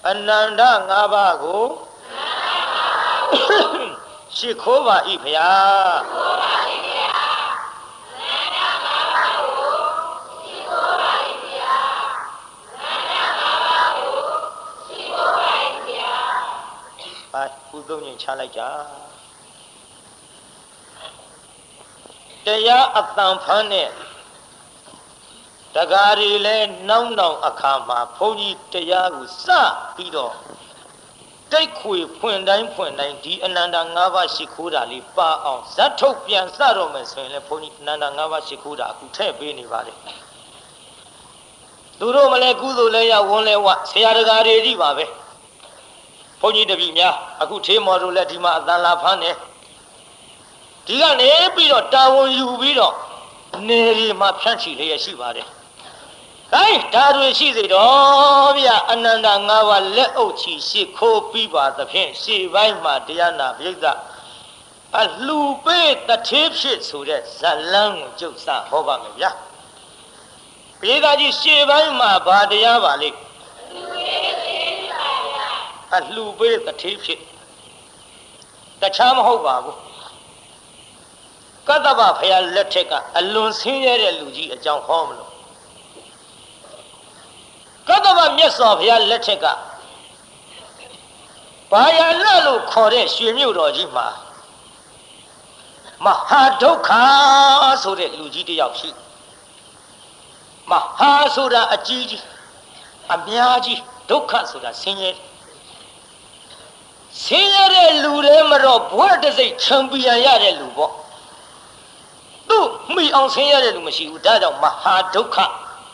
Ananda Ngabago Shikova Ipya Udon Chalaja Daya Atamfane Tagari le no akama Pony Tayagu Sa Pido Take we point nine D Ananda Ngava Shikuda Lipa on Zatopian Saromes and Pony Nanda Ngava Shikuda could take anybody. Duro Malekudo Leia won't let what Sayagari Rivabe Pony de Vina, I could take more to let him out than La Pane. Diga ne Pido, Tawon you Vido, Neri Mapanchi Lea Shivare. Hey, that will see it all. Yeah, Ananda Ngava let Ochi, she called Piba, the pen, she Vaima, Diana, Vida. A lupe the tip shit so that Salang Josa, Hobama, yeah. Pidaji, she Vaima, Badia Valley. A lupe the tip shit. The charm Hobabu. Kataba, Paya Leteka, a lone senior Luigi, a John Homelo. Kataba Miss of Ya Leteka Paya Lalu Kore, Shimu Rojima Mahadoka, so that Luigi Yashi Mahasura Ajiji Amiaji, Doka, so that senior Luremero, where does a champion Yare Lubo? Do me on Senior Lumashi, that of Mahadoka.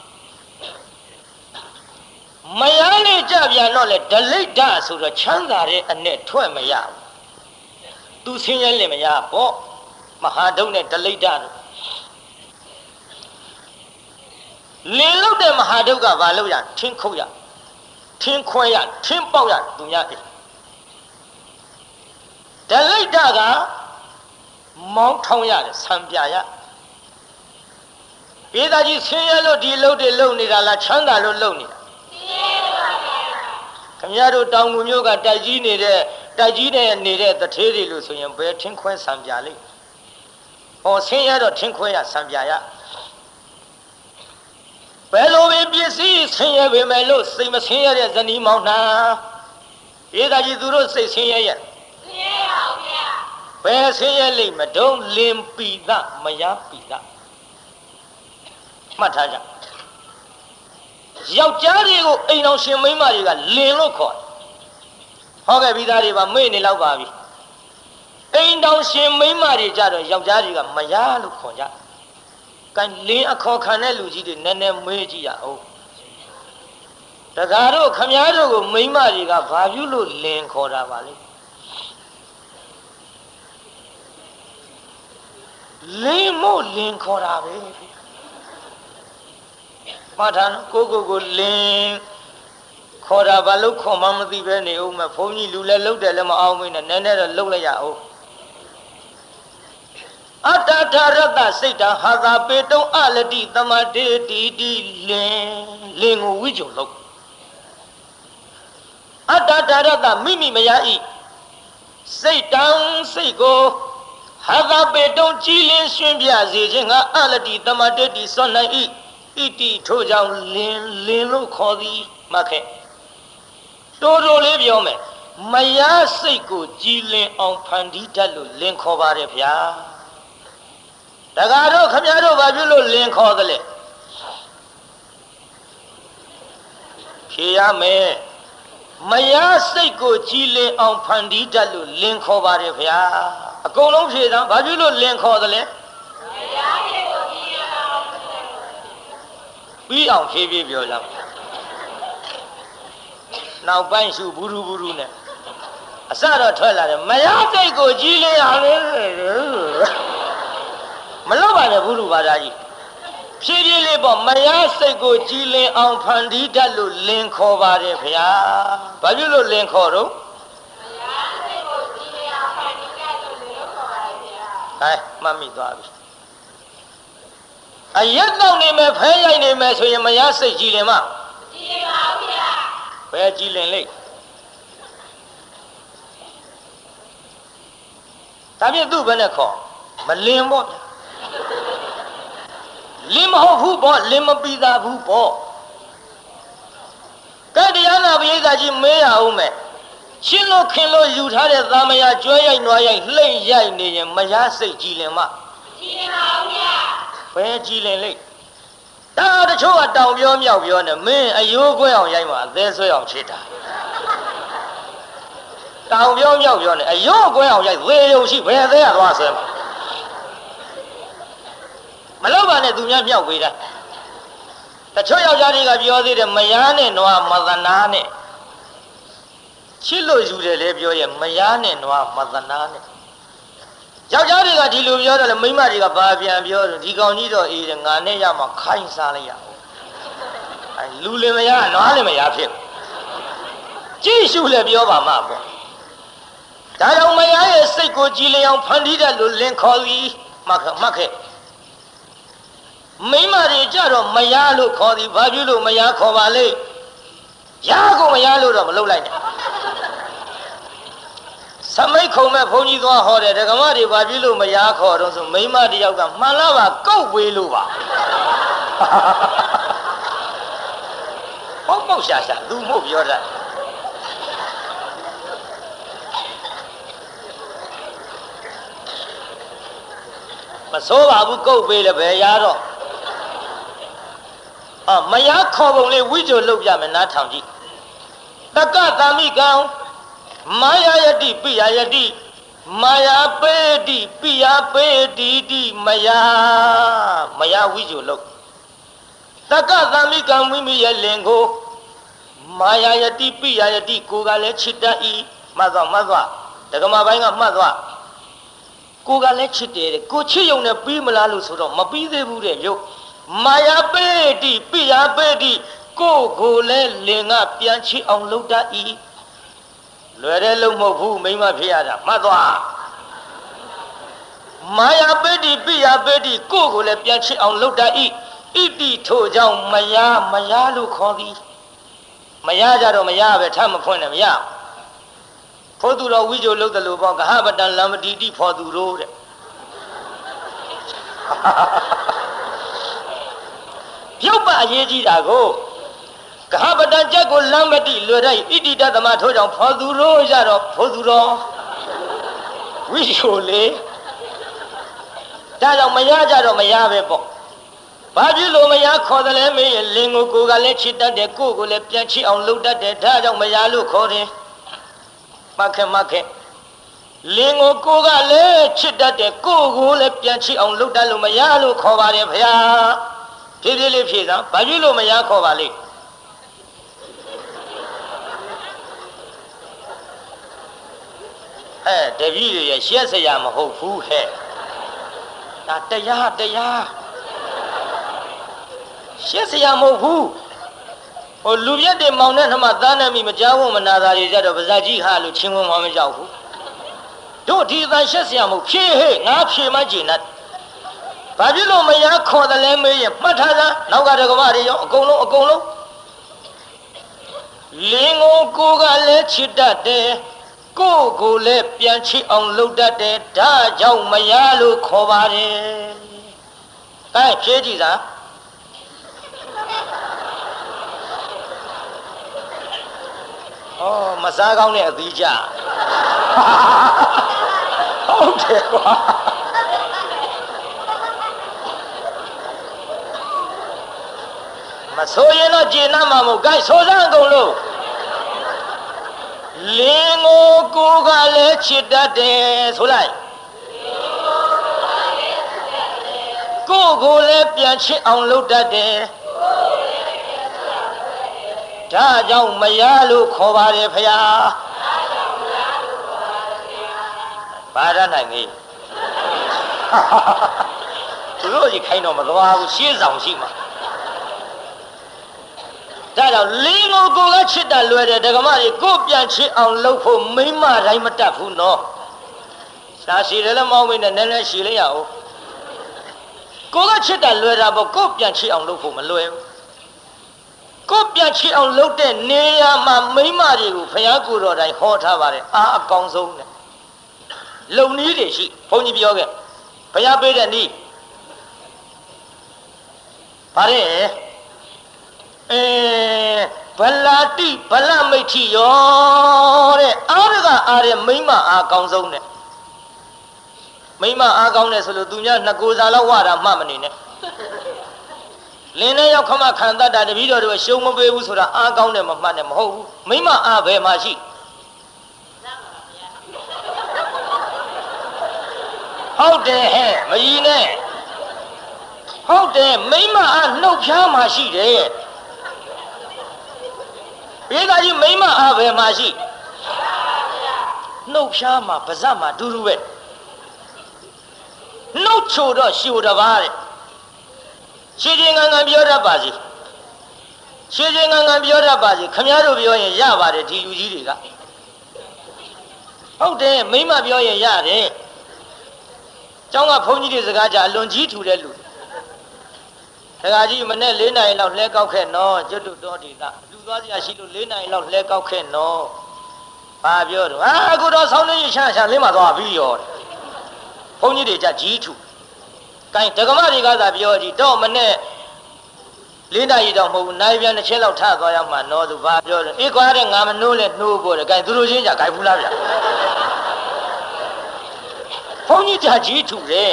Mayani Javia no let the late dance of the Chandare and net 12 Maya. Do senior Limaya, Bo Mahadone the late dance. Lilo de Mahadoga Valuya, Tinkoya, Tinkoya, Timpoya, Dunyaki. The late daga Mount Tonya, Sambiaya. Either you senior de Lonida La Chanda Loni. Camaro down Munyoga, Dajine and Nere, the Terry Lucian, where Tinquin Sambiali. Or Senior or Tinquia Sambiaya. Well, we be see, Senior, we may lose, same as here as an Imona. Either you do say Senior. Where Senior Lima, don't limpi that, Maya Pita. Mataja. Yaujarigo, ain't no shame, Mariga, Lino Court. Hoga Vidariva, Many Lavavi. Ain't no shame, Marija, Yaujariga, Mayalu Koja. Can lean a cocaneluji, Nene Mejia. The Garo, Camaro, Maymariga, Vavulo, Lane Coda Valley. Limo, Lane Coda, baby. Matan, go, Lane, Coda Valo, Comamati Venue, my pony Lula, Lodellama, Alwin, and Nene, Lolaya. Atarata Satan has a beto aladi, the Made, Lingo Wijo. Atarata Mimi Mayai Satan, say go, has a beto Chilin Shimbia, Zinga aladi, the Made, son I eat, Toja, Lino Cody, Make. Todo Leviome, Maya Seiko, Jilin on Pandita, Linkovare. Tagaro Camaro Babulo Link Hodley. Kiame Maya Seiko Chile on Pandita Link Hovarevia. A column Shida, Babulo Link Hodley. We are heavy viola. Now Banshu Buru Burune. A Sada Twilight, Maya Seiko Chile. Malova the Buru Badaji. Shady labor, Maya Sego Chile on Pandita Linko Varevia. Babulo Linkoro. Ay, Mammy Davi. I yet no name of Hay name as Maya Say Gilema. Where Gillen Lake? ဒါပြည့်သူ့ဘယ်နဲ့ခေါ်မလင်းပေါ့လင်းမဟုတ်ဘူးပေါ့လင်းမပြီးသားဘူးပေါ့ကဲတရားနာပရိသတ်ကြီးမေးရအောင်မယ်ရှင်းလို့ခင်လို့ယူထားတဲ့သာမယာကျွဲရိုက်နွားရိုက်လှိမ့်ရိုက်နေရင်မရစိတ်ကြည်လင်မကြည်လင်ပါဦးဗျာဘယ်ကြည်လင်လိမ့်ဒါတချို့ကတောင်ပြောမြောက်ပြောနေမင်းအယိုးကွဲအောင်ရိုက်မှာအသေးဆွဲအောင်ချစ်တာတောင်ပြောမြောက်ပြောနေအယိုးကွဲအောင်ရိုက်ဝေယုံရှိဘယ်သေးရသွားဆွဲမလောက်ပါနဲ့သူများမြောက်ပေးတာတချို့ယောက်ျားတွေကပြောသေးတယ်မယားနဲ့နွားမသနာနဲ့ချစ်လို့ယူတယ်လေပြောရဲ့မယားနဲ့နွားမသနာနဲ့ယောက်ျားတွေကဒီလိုပြောတယ်လေမိန်းမတွေကဘာပြန်ပြောတယ်ဒီကောင်ကြီးတော့အေးတယ်ငါနဲ့ရမှခိုင်းစားလိုက်ရအောင်အဲလူလင်မယားနွားလင်မယားဖြစ်ကြည့်ရှုလေပြောပါမှာပေါ့ဒါကြောင့်မယားရဲ့စိတ်ကိုကြည်လင်အောင်ဖန်တီးတယ်လို့လင်ခေါ်ပြီးမှတ်ခဲ့မိန်းမတွေကြတော့မယားလို့ခေါ်သည်ဘာဖြစ်လို့မယားခေါ်ပါလဲယားကိုမယားလို့တော့မလုပ်လိုက်နဲ့သမိတ်ခုံမဲ့ဘုန်းကြီးသွားဟောတယ်ဒကမတွေဘာဖြစ်လို့မယားခေါ်တော့ဆိုမိန်းမတယောက်ကမှန်လားပါကုတ်ဝေးလို့ပါပေါ့ပေါ့ရှာရှာသူမို့ပြောတာမစိုးပါဘူးကုတ်ပေးလည်းပဲရတော့မယားခေါ်ပုံလေးဝိဇ္ဇုလုပ်ပြမယ်နားထောင်ကြည့်တက္ကသမိကံမာယာယတိပိယယတိမာယာပေတိပိယပေတိတိမယာဝိဇ္ဇုလုပ်တက္ကသမိကံမိမိရဲ့လင်ကိုမာယာယတိပိယယတိကိုကလည်းချစ်တတ်၏မှတ်သွားဒကမပိုင်းကမှတ်သွားကိုကလည်းချစ်တယ်ကိုချစ်ယုံနဲ့ပြီးမလားလို့ဆိုတော့မပြီးသေးဘူးတဲ့ရုပ်မာယာပေတိပိယပေတိကိုလည်းလင်ကပြန်ချစ်အောင်လုပ်တတ်၏လွယ်တဲ့လုံးမဟုတ်ဘူးမိမဖြစ်ရတာမှတ်သွားမာယာပေတိပိယပေတိကိုလည်းပြန်ချစ်အောင်လုပ်တတ်၏ဣတိထို့ကြောင့်မယားလို့ခေါ်သည်မယားကြတော့မယားပဲထမဖွင့်နဲ့မရဖို့သူတော်ဝိဇ္ဇုလုပ်တယ်လို့ပေါ့ကဟပတံလမ္မတိတိဖော်သူတို့တဲ့ပြုတ်ပအရေးကြီးတာကိုကဟပတံကြက်ကိုလမ္မတိလွယ်တိုင်းဣတိတသမထို့ကြောင့်ဖော်သူတို့ရတော့ဖို့သူတော်ဝိဇ္ဇုလေဒါကြောင့်မယားကြတော့မယားပဲပေါ့ဘာဖြစ်လို့မယားခေါ်တယ်လဲမေးရင်လင်ကိုကလည်းချစ်တတ်တယ်ကိုလည်းပြန်ချစ်အောင်လုပ်တတ်တယ်ဒါကြောင့်မယားလို့ခေါ်တယ်မှတ်ခဲ့လင်ကိုကလည်းချစ်တတ်တယ်ကိုလည်းပြန်ချစ်အောင်လုပ်တတ်လို့မယားလို့ခေါ်ပါတယ်ဗျာဖြည်းဖြည်းလေးဖြည့်စမ်းဘာဖြစ်လို့မယားခေါ်ပါလိမ့်တပည့်တွေရရှက်စရာမဟုတ်ဘူးဟဲ့ဒါတရားရှက်စရာမဟုတ်ဘူးဟိုလူပြတ်တွေမောင်နဲ့နှမသားနဲ့မိမကြောက်ဘူးမနာတာတွေကြတော့ဗဇာကြီးဟာလို့ချင်းဝင်မှမကြောက်ဘူးတို့ဒီအတိုင်းရှက်စရာမဟုတ်ဖြည့်ဟဲ့ငါဖြည့်မှကျင်တတ်ဘာဖြစ်လို့မယားခေါ်တယ်လဲမေးရင်မှတ်ထားစမ်းနောက်ကတကမတွေရောအကုန်လုံးလင်းကိုကလည်းချစ်တတ်တယ်ကိုလည်းပြန်ချစ်အောင်လုပ်တတ်တယ်ဒါကြောင့်မယားလို့ခေါ်ပါတယ်ကဲဖြည့်ကြည့်စမ်းမစားကောင်းတဲ့အသီးကြဟုတ်တယ်ကွာမဆိုရင်တော့ကျေနပ်မှာမဟုတ် gain ဆိုစမ်းအကုန်လုံးလင်းကိုကလည်းချစ်တတ်တယ်ဆိုလိုက်ကိုလည်းပြန်ချစ်အောင်လုပ်တတ်တယ်ဒါကြောင့်မယားလို့ခေါ်ပါတယ်ဖယားဘာရနိုင်ကြီးသူတို့ကြီးခိုင်းတော့မသွားဘူးရှင်းဆောင်ရှိမှာဒါကြောင့်လင်းကိုကချစ်တာလွယ်တယ်ဒကမတွေကိုပြန်ချစ်အောင်လုပ်ဖို့မိမတိုင်းမတတ်ဘူးနော်ရှားရှိတယ်လည်းမဟုတ်ဘူးနဲ့နည်းနည်းရှိလိုက်ရအောင်ကိုကချစ်တာလွယ်တာပေါ့ကိုပြန်ချစ်အောင်လုပ်ဖို့မလွယ်ဘူးကိုပြန်ချစ်အောင်လုပ်တဲ့နေရာမှာမိမတွေကိုဘုရားကိုယ်တော်တိုင်ဟောထားပါတယ်အားအကောင်းဆုံးနဲ့လုံနီးတွေရှိဘုန်းကြီးပြောခဲ့ဘုရားပေးတဲ့နီးဗါတဲ့ဗလာတိဗလမိတ်ထီရောတဲ့အားရကအားတဲ့မိမအားကောင်းဆုံးတဲ့မိမအားကောင်းတယ်ဆိုလို့သူများနှစ်ကိုယ်စာလောက်ဝတာမှမနေနဲ့လင်းနဲ့ရောက်ခမခံတတ်တာတပည့်တော်တို့ရှုံးမပေးဘူးဆိုတာအားကောင်းတယ်မမှတ်နဲ့မဟုတ်ဘူးမိမအားဘယ်မှာရှိဟုတ်တယ်ဟဲ့မကြီးနဲ့ဟုတ်တယ်မိမအားနှုတ်ဖျားမှာရှိတယ်ဘေးသားကြီးမိမအားဘယ်မှာရှိနှုတ်ဖျားမှာပါးစပ်မှာဒူးဒူးပဲနှုတ်ချိုတော့ရှို့တပါးတဲ့ရှင်းရှင်းငန်းငန်းပြောတတ်ပါစေရှင်းရှင်းငန်းငန်းပြောတတ်ပါစေခမည်းတော်ပြောရင်ရပါတယ်ဒီလူကြီးတွေကဟုတ်တယ်မိမပြောရင်ရတယ်ကျောင်းကဘုန်းကြီးတွေစကားကြအလွန်ကြီးထူတဲ့လူတခါကြီးမနေ့4 နာရီလောက်လဲကောက်ခဲ့နော်ကျွတ်တူတော်ဒေတာလူသွားစရာရှိလို့4 နာရီလောက်လဲကောက်ခဲ့နော်ဘာပြောတော့အခုတော့ဆောင်းနေရှာရှာလင်းမသွားပြီရောဘုန်းကြီးတွေကြကြီးထူကိုင်းဒကမတွေကသာပြောကြည့်တော့မနေ့4 နာရီတော့မဟုတ်ဘူးနိုင်ပြန်တစ်ချက်လောက်ထသွားရမှာနော်သူဘာပြောလဲအေးကွာတဲ့ငါမနှိုးလဲနှိုးဖို့တဲ့ကိုင်းသူတို့ချင်းကြကိုင်းဘူးလားဗျဘုန်းကြီးကြကြီးထူတယ်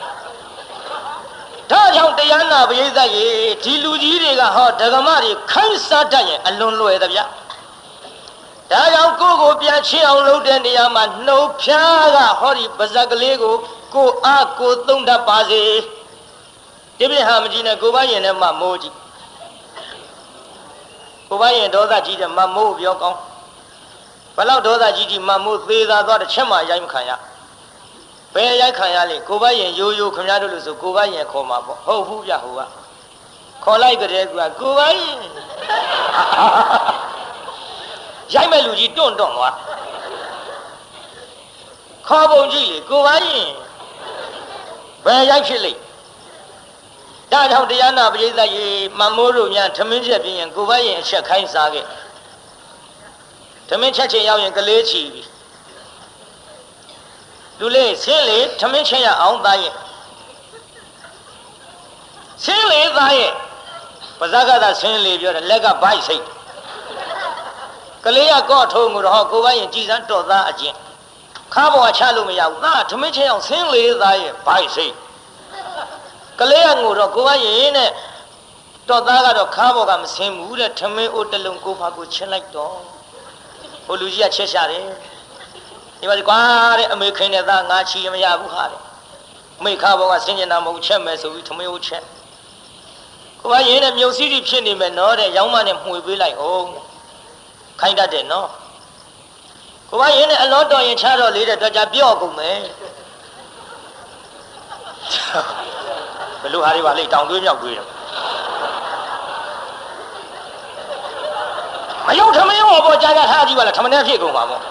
ဒါကြောင့်တရားနာပရိသတ်ရေဒီလူကြီးတွေကဟောဒကမတွေခိုင်းစားတတ်ရင်အလွန်လွယ်သဗျဒါကြောင့်ကိုယ်ပြန်ချင်းအောင်လုပ်တဲ့နေရာမှာနှုတ်ဖျားကဟောဒီပါဇက်ကလေးကိုအားကိုသုံးတတ်ပါစေဒီပြဟာမကြီးနဲ့ကိုပါရင်နဲ့မမိုးကြီးကိုပါရင်ဒေါသကြီးတဲ့မမိုးပြောကောင်းဘလောက်ဒေါသကြီးဒီမမိုးသေးသာသွားတစ်ချက်မှရိုက်မခံရဘယ်ရိုက်ခံရလဲကိုပါရင်ရိုးရိုးခင်ဗျားတို့လို့ဆိုကိုပါရင်ခေါ်မှာပေါ့ဟုတ်ဘူးဗျဟိုကခေါ်လိုက်ကြတဲ့ကွာကိုပါရင်ရိုက်မဲ့လူကြီးတွန့်သွားခေါ်ပုံကြည့်လေကိုပါရင်ဘယ်ရိုက်ဖြစ်လိမ့်ဒါကြောင့်တရားနာပရိသတ်ရေမမိုးတို့များထမင်းချက်ပြင်းရင်ကိုပါရင်အချက်ခိုင်းစားခဲ့ထမင်းချက်ချင်းရောက်ရင်ကလေးချီပြီလူလေးဆင်းလေထမင်းချက်ရအောင်သားရင်ဆင်းလေသားရဲ့ပါဇက်ကသာဆင်းလေပြောတယ်လက်ကဘိုက်စိတ်ကလေးကကော့ထုံးကိုတော့ကိုပါရင်ကြည်စမ်းတော်သားအကျင့်ခါပေါ်ချလို့မရဘူးသားထမင်းချက်အောင်ဆင်းလေသားရဲ့ဘိုက်စိတ်ကလေးကငိုတော့ကိုပါရင်နဲ့တော်သားကတော့ခါပေါ်ကမဆင်းဘူးတဲ့ထမင်းအိုးတလုံးကိုဖာကိုချက်လိုက်တော့ဟိုလူကြီးကချက်ရှာတယ်ဒီပါကွာတဲ့အမေခင်တဲ့သားငါချီမရဘူးဟာတဲ့အမေခါဘောကဆင်းကျင်တာမဟုတ်ချက်မယ်ဆိုပြီးထမင်းကိုချက်ကိုကရင်းနဲ့မြုပ်စည်းဖြစ်နေမယ်နော်တဲ့ရောင်းမနဲ့မှွေပေးလိုက်အောင်ခိုင်းတတ်တယ်နော်ကိုကရင်းနဲ့အလောတော်ရင်ချတော့လေတဲ့တော့ကြပြော့ကုန်မယ်ဘလို့ဟာတွေပါလေတောင်သွေးမြောက်သွေးတယ်မယုံထမင်းဟောပေါ်ကြာထားကြည့်ပါလားထမင်းနဲ့ဖြစ်ကုန်ပါမို့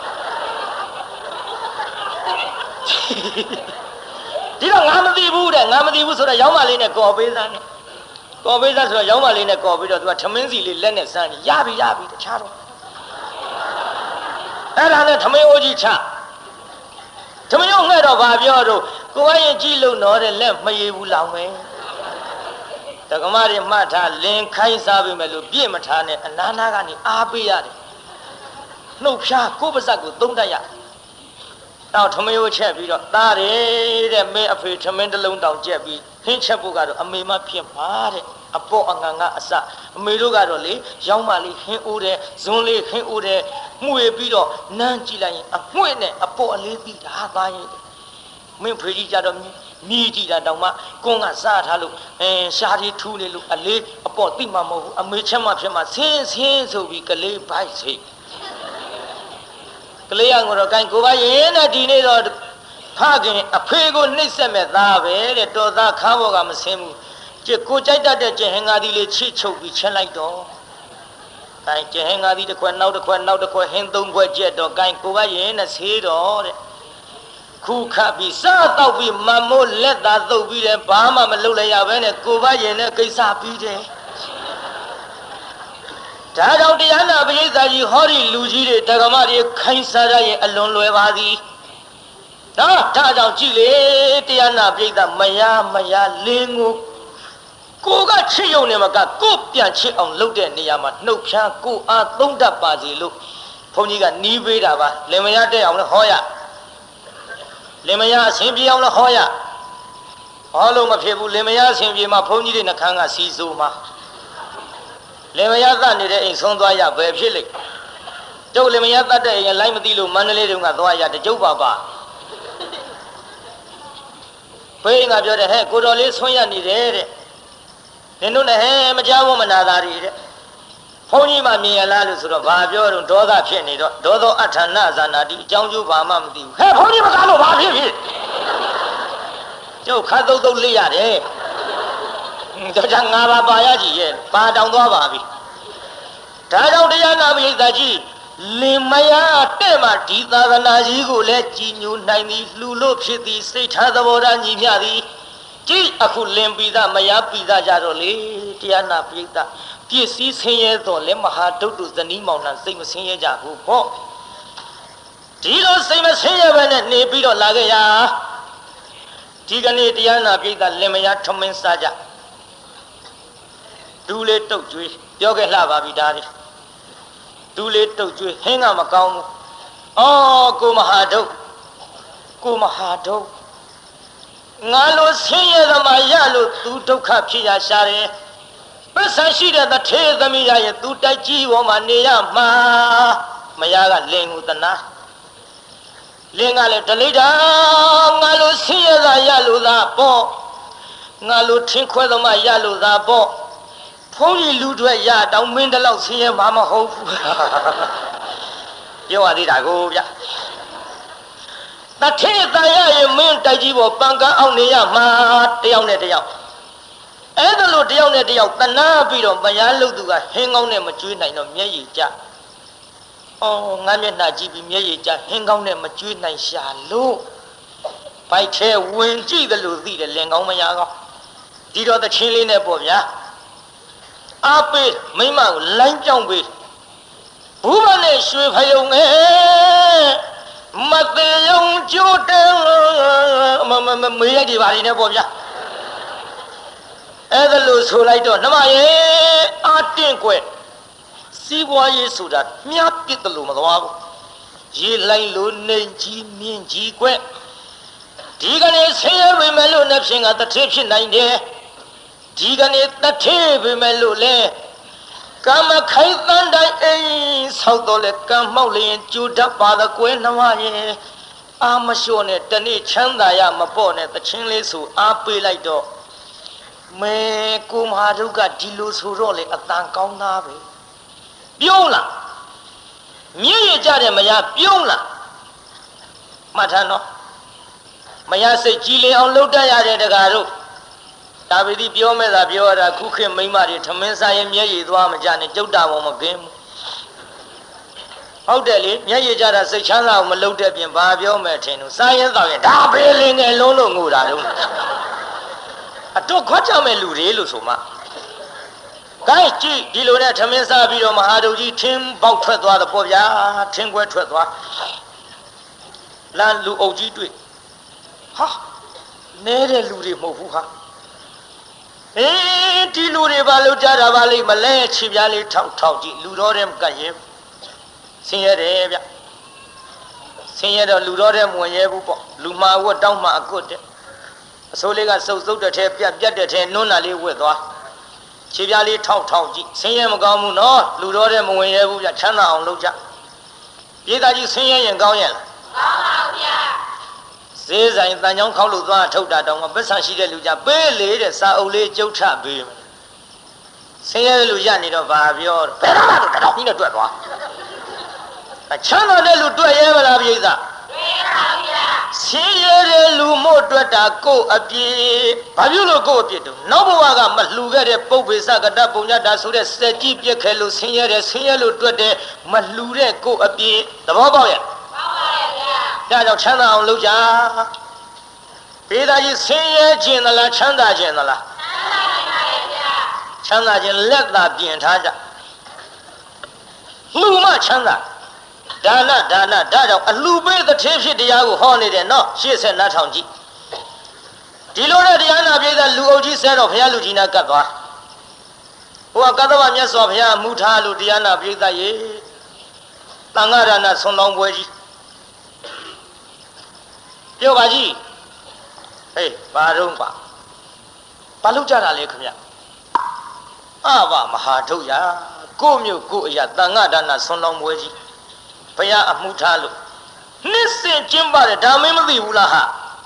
ဒီတော့ငါမသိဘူးတဲ့ငါမသိဘူးဆိုတော့ရောင်းမလေးနဲ့ကော်ပေးသားနဲ့ကော်ပေးသားဆိုတော့ရောင်းမလေးနဲ့ကော်ပြီးတော့သူကထမင်းစီလေးလက်နဲ့စမ်းရပြီတခြားတော့အဲ့ဒါနဲ့ထမင်းအိုးကြီးချထမင်းအိုးငှဲ့တော့ဗာပြောတော့ကိုယ်ကရင်ကြည့်လို့တော့တဲ့လက်မရဘူးလောင်မယ်တက္ကမတွေမှတ်ထားလင်ခိုင်းစားပြီမဲ့လို့ပြည့်မထားနဲ့အနာနာကနေအားပေးရတယ်နှုတ်ဖြားကိုယ်ပါဇက်ကိုသုံးတတ်ရတော့ထမင်းကိုချက်ပြီးတော့သားတယ်တဲ့မင်းအဖေထမင်းတစ်လုံးတောင်ကြက်ပြီးဟင်းချက်ဖို့ကတော့အမေမဖြစ်ပါတဲ့အပေါ်အငန်ကအစအမေတို့ကတော့လေရောင်းမလေးဟင်းအိုးတယ်ဇွန်းလေးဟင်းအိုးတယ်မှုရပြီးတော့နမ်းကြည့်လိုက်ရင်အမွှေ့နဲ့အပေါ်အလေးပြီးတာသားရင်မင်းဖေကြီးကြတော့မြည်ကြည့်တာတောင်မှကွန်းကစားထားလို့ရှားကြီးထူးနေလို့အလေးအပေါ်သိမှမဟုတ်ဘူးအမေချက်မှဖြစ်မှဆင်းဆိုပြီးကလေးဘိုက်စိတ်ကလေးရငိုတော့ကိုင်းကိုပါရင်နဲ့ဒီနေ့တော့ဖခင်အဖေကိုနှိပ်စက်မဲ့သားပဲတဲ့တော်သားခါဘောကမဆင်းဘူးကျကိုကြိုက်တတ်တဲ့ကျဟင်္ဂါဒီလေးချိချုပ်ပြီးချက်လိုက်တော့ကိုင်းကျဟင်္ဂါဒီတစ်ခွက်နောက်တစ်ခွက်နောက်တစ်ခွက်ဟင်းသုံးခွက်ကျက်တော့ကိုင်းကိုပါရင်နဲ့ဆေးတော့တဲ့ခုခပ်ပြီးစားတော့ပြီးမမိုးလက်သာသုတ်ပြီးတယ်ဘာမှမလုပ်လိုက်ရဘဲနဲ့ကိုပါရင်နဲ့ကိစ္စပြီးတယ်ဒါကြောင့်တရားနာပရိသတ်ကြီးဟောဒီလူကြီးတွေတက္ကမတွေခိုင်းစားရရဲ့အလွန်လွယ်ပါသည်နော်ဒါကြောင့်ကြည်လေတရားနာပိဋကမရလင်းကိုကချစ်ယုံနေမှာကကိုပြန်ချစ်အောင်လုပ်တဲ့နေရာမှာနှုတ်ဖြားကိုအားသုံးတတ်ပါစေလို့ဘုန်းကြီးကနီးပေးတာပါလင်မယားတဲ့အောင်လည်းဟောရလင်မယားအစဉ်ပြေအောင်လည်းဟောရဟောလို့မဖြစ်ဘူးလင်မယားအစဉ်ပြေမှာဘုန်းကြီးတွေနှခမ်းကစီစိုးမှာလင်မယားသတ်နေတဲ့အိမ်ဆုံးသွားရဘယ်ဖြစ်လိမ့်ကျုပ်လင်မယားသတ်တဲ့အိမ်လိုက်မသိလို့မန္တလေးတုန်းကသွားရတကျုပ်ပါဘေးကပြောတယ်ဟဲ့ကိုတော်လေးဆွန့်ရနေတယ်တဲ့နင်တို့နဲ့ဟဲ့မကြောက်ဘူးမနာတာတွေတဲ့ဘုန်းကြီးမှမြင်ရလားလို့ဆိုတော့ဘာပြောတော့ဒေါသဖြစ်နေတော့ဒေါသောအဋ္ဌဏဇာနာတိအကြောင်းကျိုးဘာမှမသိဘူးဟဲ့ဘုန်းကြီးမကားလို့ဘာဖြစ်ကျုပ်ခါသုတ်လေးရတယ်တော့ချာငါပါရကြည့်ရဲ့ပါတောင်သွားပါပြီဒါကြောင့်တရားနာပိဋကကြီးလင်မယားတဲ့မှာဒီသာသနာကြီးကိုလည်းကြည်ညိုနိုင်သည်လှူလို့ဖြစ်သည်စိတ်ထားသဘောထားညီမျှသည်ကြည်အခုလင်ပိသမယားပိသကြတော့လေတရားနာပိဋကပြည့်စည်ဆင်းရဲတော့လဲမဟာဒုတ်တုဇနီးမောင်နှံစိတ်မဆင်းရဲကြဘူးပေါ့ဒီလိုစိတ်မဆင်းရဲပဲနဲ့နေပြီးတော့လာခဲ့ရဒီကနေ့တရားနာပိဋကလင်မယားထမင်းစားကြဒူးလေးတုတ်ကျွေးပြောခဲ့လှပါပြီဒါလေးဒူးလေးတုတ်ကျွေးဟင်းကမကောင်းဘူးအော်ကိုမဟာဒုတ်ငါလိုဆင်းရဲသမားရလို့သူဒုက္ခဖြစ်ရရှာတယ်ပစ္စံရှိတဲ့တထေသမီးရရဲ့သူတိုက်ကြီးပေါ်မှာနေရမှာမယားကလင်ကိုတနာလင်ကလည်းတလိတာငါလိုဆင်းရဲသာရလို့သာပေါ့ငါလိုထင်းခွဲသမားရလို့သာပေါ့ဘုန်းကြီးလူတွေရတောင်းမင်းတလောက်ဆင်းရဲမှာမဟုတ်ဘူးပြောရသေးတာကိုဗျတထေတန်ရရဲ့မင်းတိုက်ကြီးပေါ်ပန်ကန်းအောင်နေရမှာတယောက်နဲ့တယောက်အဲ့ဒါလို့တယောက်နဲ့တယောက်တနာပြီးတော့မယားလို့သူကဟင်းကောင်းနဲ့မကျွေးနိုင်တော့မျက်ရည်ကျအော်ငါမျက်နှာကြည့်ပြီးမျက်ရည်ကျဟင်းကောင်းနဲ့မကျွေးနိုင်ရှာလို့ဘိုက်ထဲဝင်ကြည့်တယ်လို့သိတယ်လင်ကောင်းမယားကောင်းဒီတော့တချင်းလေးနဲ့ပေါ့ဗျာအားပေးမိမကိုလိုင်းပြောင်းပေးဘူးမနဲ့ရွှေဖယုံငယ်မသေးယုံကြိုးတယ်မေးရဒီပါနေနဲ့ပေါ့ဗျာအဲ့ဒါလို့ဆိုလိုက်တော့နှမရဲ့အာတင့်ကွယ်စီးပွားရေးဆိုတာမြားပစ်တယ်လို့မသွားဘူးရေလိုင်းလို့နေကြီးမြင့်ကြီးကွယ်ဒီကနေ့ဆင်းရဲပေမဲ့လို့နှစ်ဖြင့်ကတထေဖြစ်နိုင်တယ်ဒီကနေ့တထေပေမဲ့လို့လဲကမ္မခိုင်တန်တိုင်းအိမ်ဆောက်တော့လဲကံမောက်လျင်ကျူတတ်ပါတော့ကွယ်နှမရဲ့အာမလျှော့နဲ့တနေ့ချမ်းသာရမပေါ့နဲ့တချင်းလေးဆိုအားပေးလိုက်တော့မဲကိုမဟာဒုက္ခဒီလိုဆိုတော့လေအတန်ကောင်းသားပဲပြုံးလားမြင့်ရကြတယ်မရပြုံးလားမှတ်ထားနော်မရစိတ်ကြည်လင်အောင်လှုပ်တတ်ရတဲ့တကားတို့ဒါပေတိပြောမဲ့သာပြောရတာခုခေတ်မိန်းမတွေထမင်းစားရင်မျက်ရည်သွားမကြနဲ့ကြုတ်တာပေါ်မကင်းဘူးဟုတ်တယ်လေမျက်ရည်ကြတာစိတ်ချမ်းသာအောင်မလှုပ်တဲ့ပြင်ဘာပြောမဲ့ထင်လို့စားရင်တော့ရင်ဒါဘေးလင်းငယ်လုံးလုံးငိုတာတော့အတော့ခွတ်ကြမဲ့လူတွေလို့ဆိုမှဂိုင်းကြည့်ဒီလိုနဲ့ထမင်းစားပြီးတော့မဟာဒုကြီးထင်းပေါက်ထွက်သွားတော့ပေါ့ဗျာထင်းခွဲထွက်သွားလမ်းလူအုပ်ကြီးတွေ့ဟာနဲတဲ့လူတွေမဟုတ်ဘူးဟာဒီလူတွေဘာလို့ကြတာပါလိမ့်မလဲခြေပြားလေးထောက်ကြည့်လူတော်တဲ့ကတ်ရဲဆင်းရဲတယ်ဗျဆင်းရဲတော့လူတော်တဲ့မဝင်ရဲဘူးပေါ့လူမှာဝတ်တောင်းမှအကွတ်တဲ့အစိုးလေးကစုပ်တဲ့ထဲပြတ်တဲ့ထဲနွန်းတာလေးဝတ်သွားခြေပြားလေးထောက်ကြည့်ဆင်းရဲမကောင်းဘူးနော်လူတော်တဲ့မဝင်ရဲဘူးဗျချမ်းသာအောင်လုပ်ကြပြေးသားကြီးဆင်းရဲရင်ကောင်းရဲ့လားကောင်းပါဗျာဈေးဆိုင်တန်ချောင်းခောက်လို့သွားထုတ်တာတောင်မှပတ်စံရှိတဲ့လူကြပေးလေတဲ့စာအုပ်လေးကျုပ်ထပေးမယ်ဆင်းရဲတဲ့လူရနေတော့ဘာပြောဘယ်တော့မှတော့တောင်ကြီးနဲ့တွက်သွားချမ်းသာတဲ့လူတွက်ရဲမလားပြိဿတွေ့ပါဗျာဆင်းရဲတဲ့လူမို့တွက်တာကိုယ်အပြည့်ဘာဖြစ်လို့ကိုယ်အပြည့်တော့နောက်ဘဝကမလှူခဲ့တဲ့ပုပ္ပေစကတပုံညတာဆိုတဲ့စက်ကြီးပြက်ခဲလို့ဆင်းရဲတဲ့ဆင်းရဲလို့တွက်တဲ့မလှူတဲ့ကိုယ်အပြည့်သဘောပေါက်ရဲ့ဒါကြောင့်ချမ်းသာအောင်လုပ်ကြပေးသားကြီးဆင်းရဲခြင်းသလားချမ်းသာခြင်းသလားချမ်းသာခြင်းလက်သာပြင်ထားကြလှူမှချမ်းသာဒါကြောင့်အလှပေးသထေးဖြစ်တရားကိုဟောနေတယ်နော်ရှေ့ဆက်နားထောင်ကြည့်ဒီလိုနဲ့တရားနာပြည်သားလူအုပ်ကြီးဆဲတော့ဘုရားလူကြီးနာကတ်သွားဟိုကကသဗ္ဗမြတ်စွာဘုရားမူထားလို့တရားနာပြည်သားရေတန်ဃာဒါနဆွန်လောင်းပွဲကြီးပြောပါကြီးဟေးဘာတော့ပါဘာလုပ်ကြတာလဲခင်ဗျအဘမဟာထုတ်ရကိုမြို့ကိုအရာတန်ဃာဒါနဆွန်လောင်းပွဲကြီးဘုရားအမှုထားလို့နှစ်စဉ်ကျင်းပါတယ်ဒါမင်းမသိဘူးလားဟာ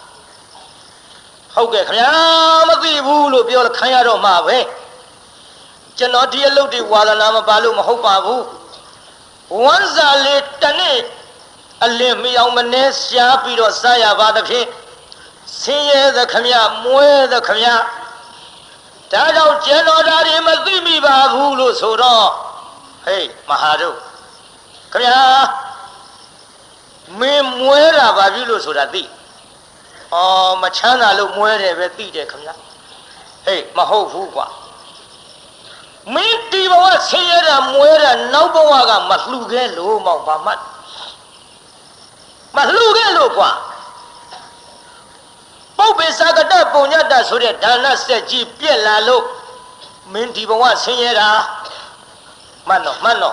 ဟုတ်ကဲ့ခင်ဗျာမသိဘူးလို့ပြောလို့ခံရတော့မှာပဲကျွန်တော်ဒီအလုပ်တွေဝါသနာမပါလို့မဟုတ်ပါဘူးဝမ်းစာလေးတနေ့အလင်းမယောင်မနေရှားပြီးတော့စားရပါသဖြင့်ဆင်းရဲသခင်ဗျမွဲသခင်ဗျဒါကြောင့်ကျွန်တော်ဒါတွေမသိမိပါဘူးလို့ဆိုတော့ဟေးမဟာတို့ခင်ဗျာမင်းမွဲတာဘာဖြစ်လို့ဆိုတာသိမချမ်းသာလို့မွဲတယ်ပဲသိတယ်ခင်ဗျာဟေးမဟုတ်ဘူးကွာမင်းဒီဘဝဆင်းရဲတာမွဲတာနောက်ဘဝကမလှူခဲ့လို့မောင်ဘာမှမလှူခဲ့လို့ကွာပုပ္ပေသကတပုံညတဆိုတဲ့ဒါနစက်ကြီးပြက်လာလို့မင်းဒီဘဝဆင်းရဲတာမှန်တော့ဟေး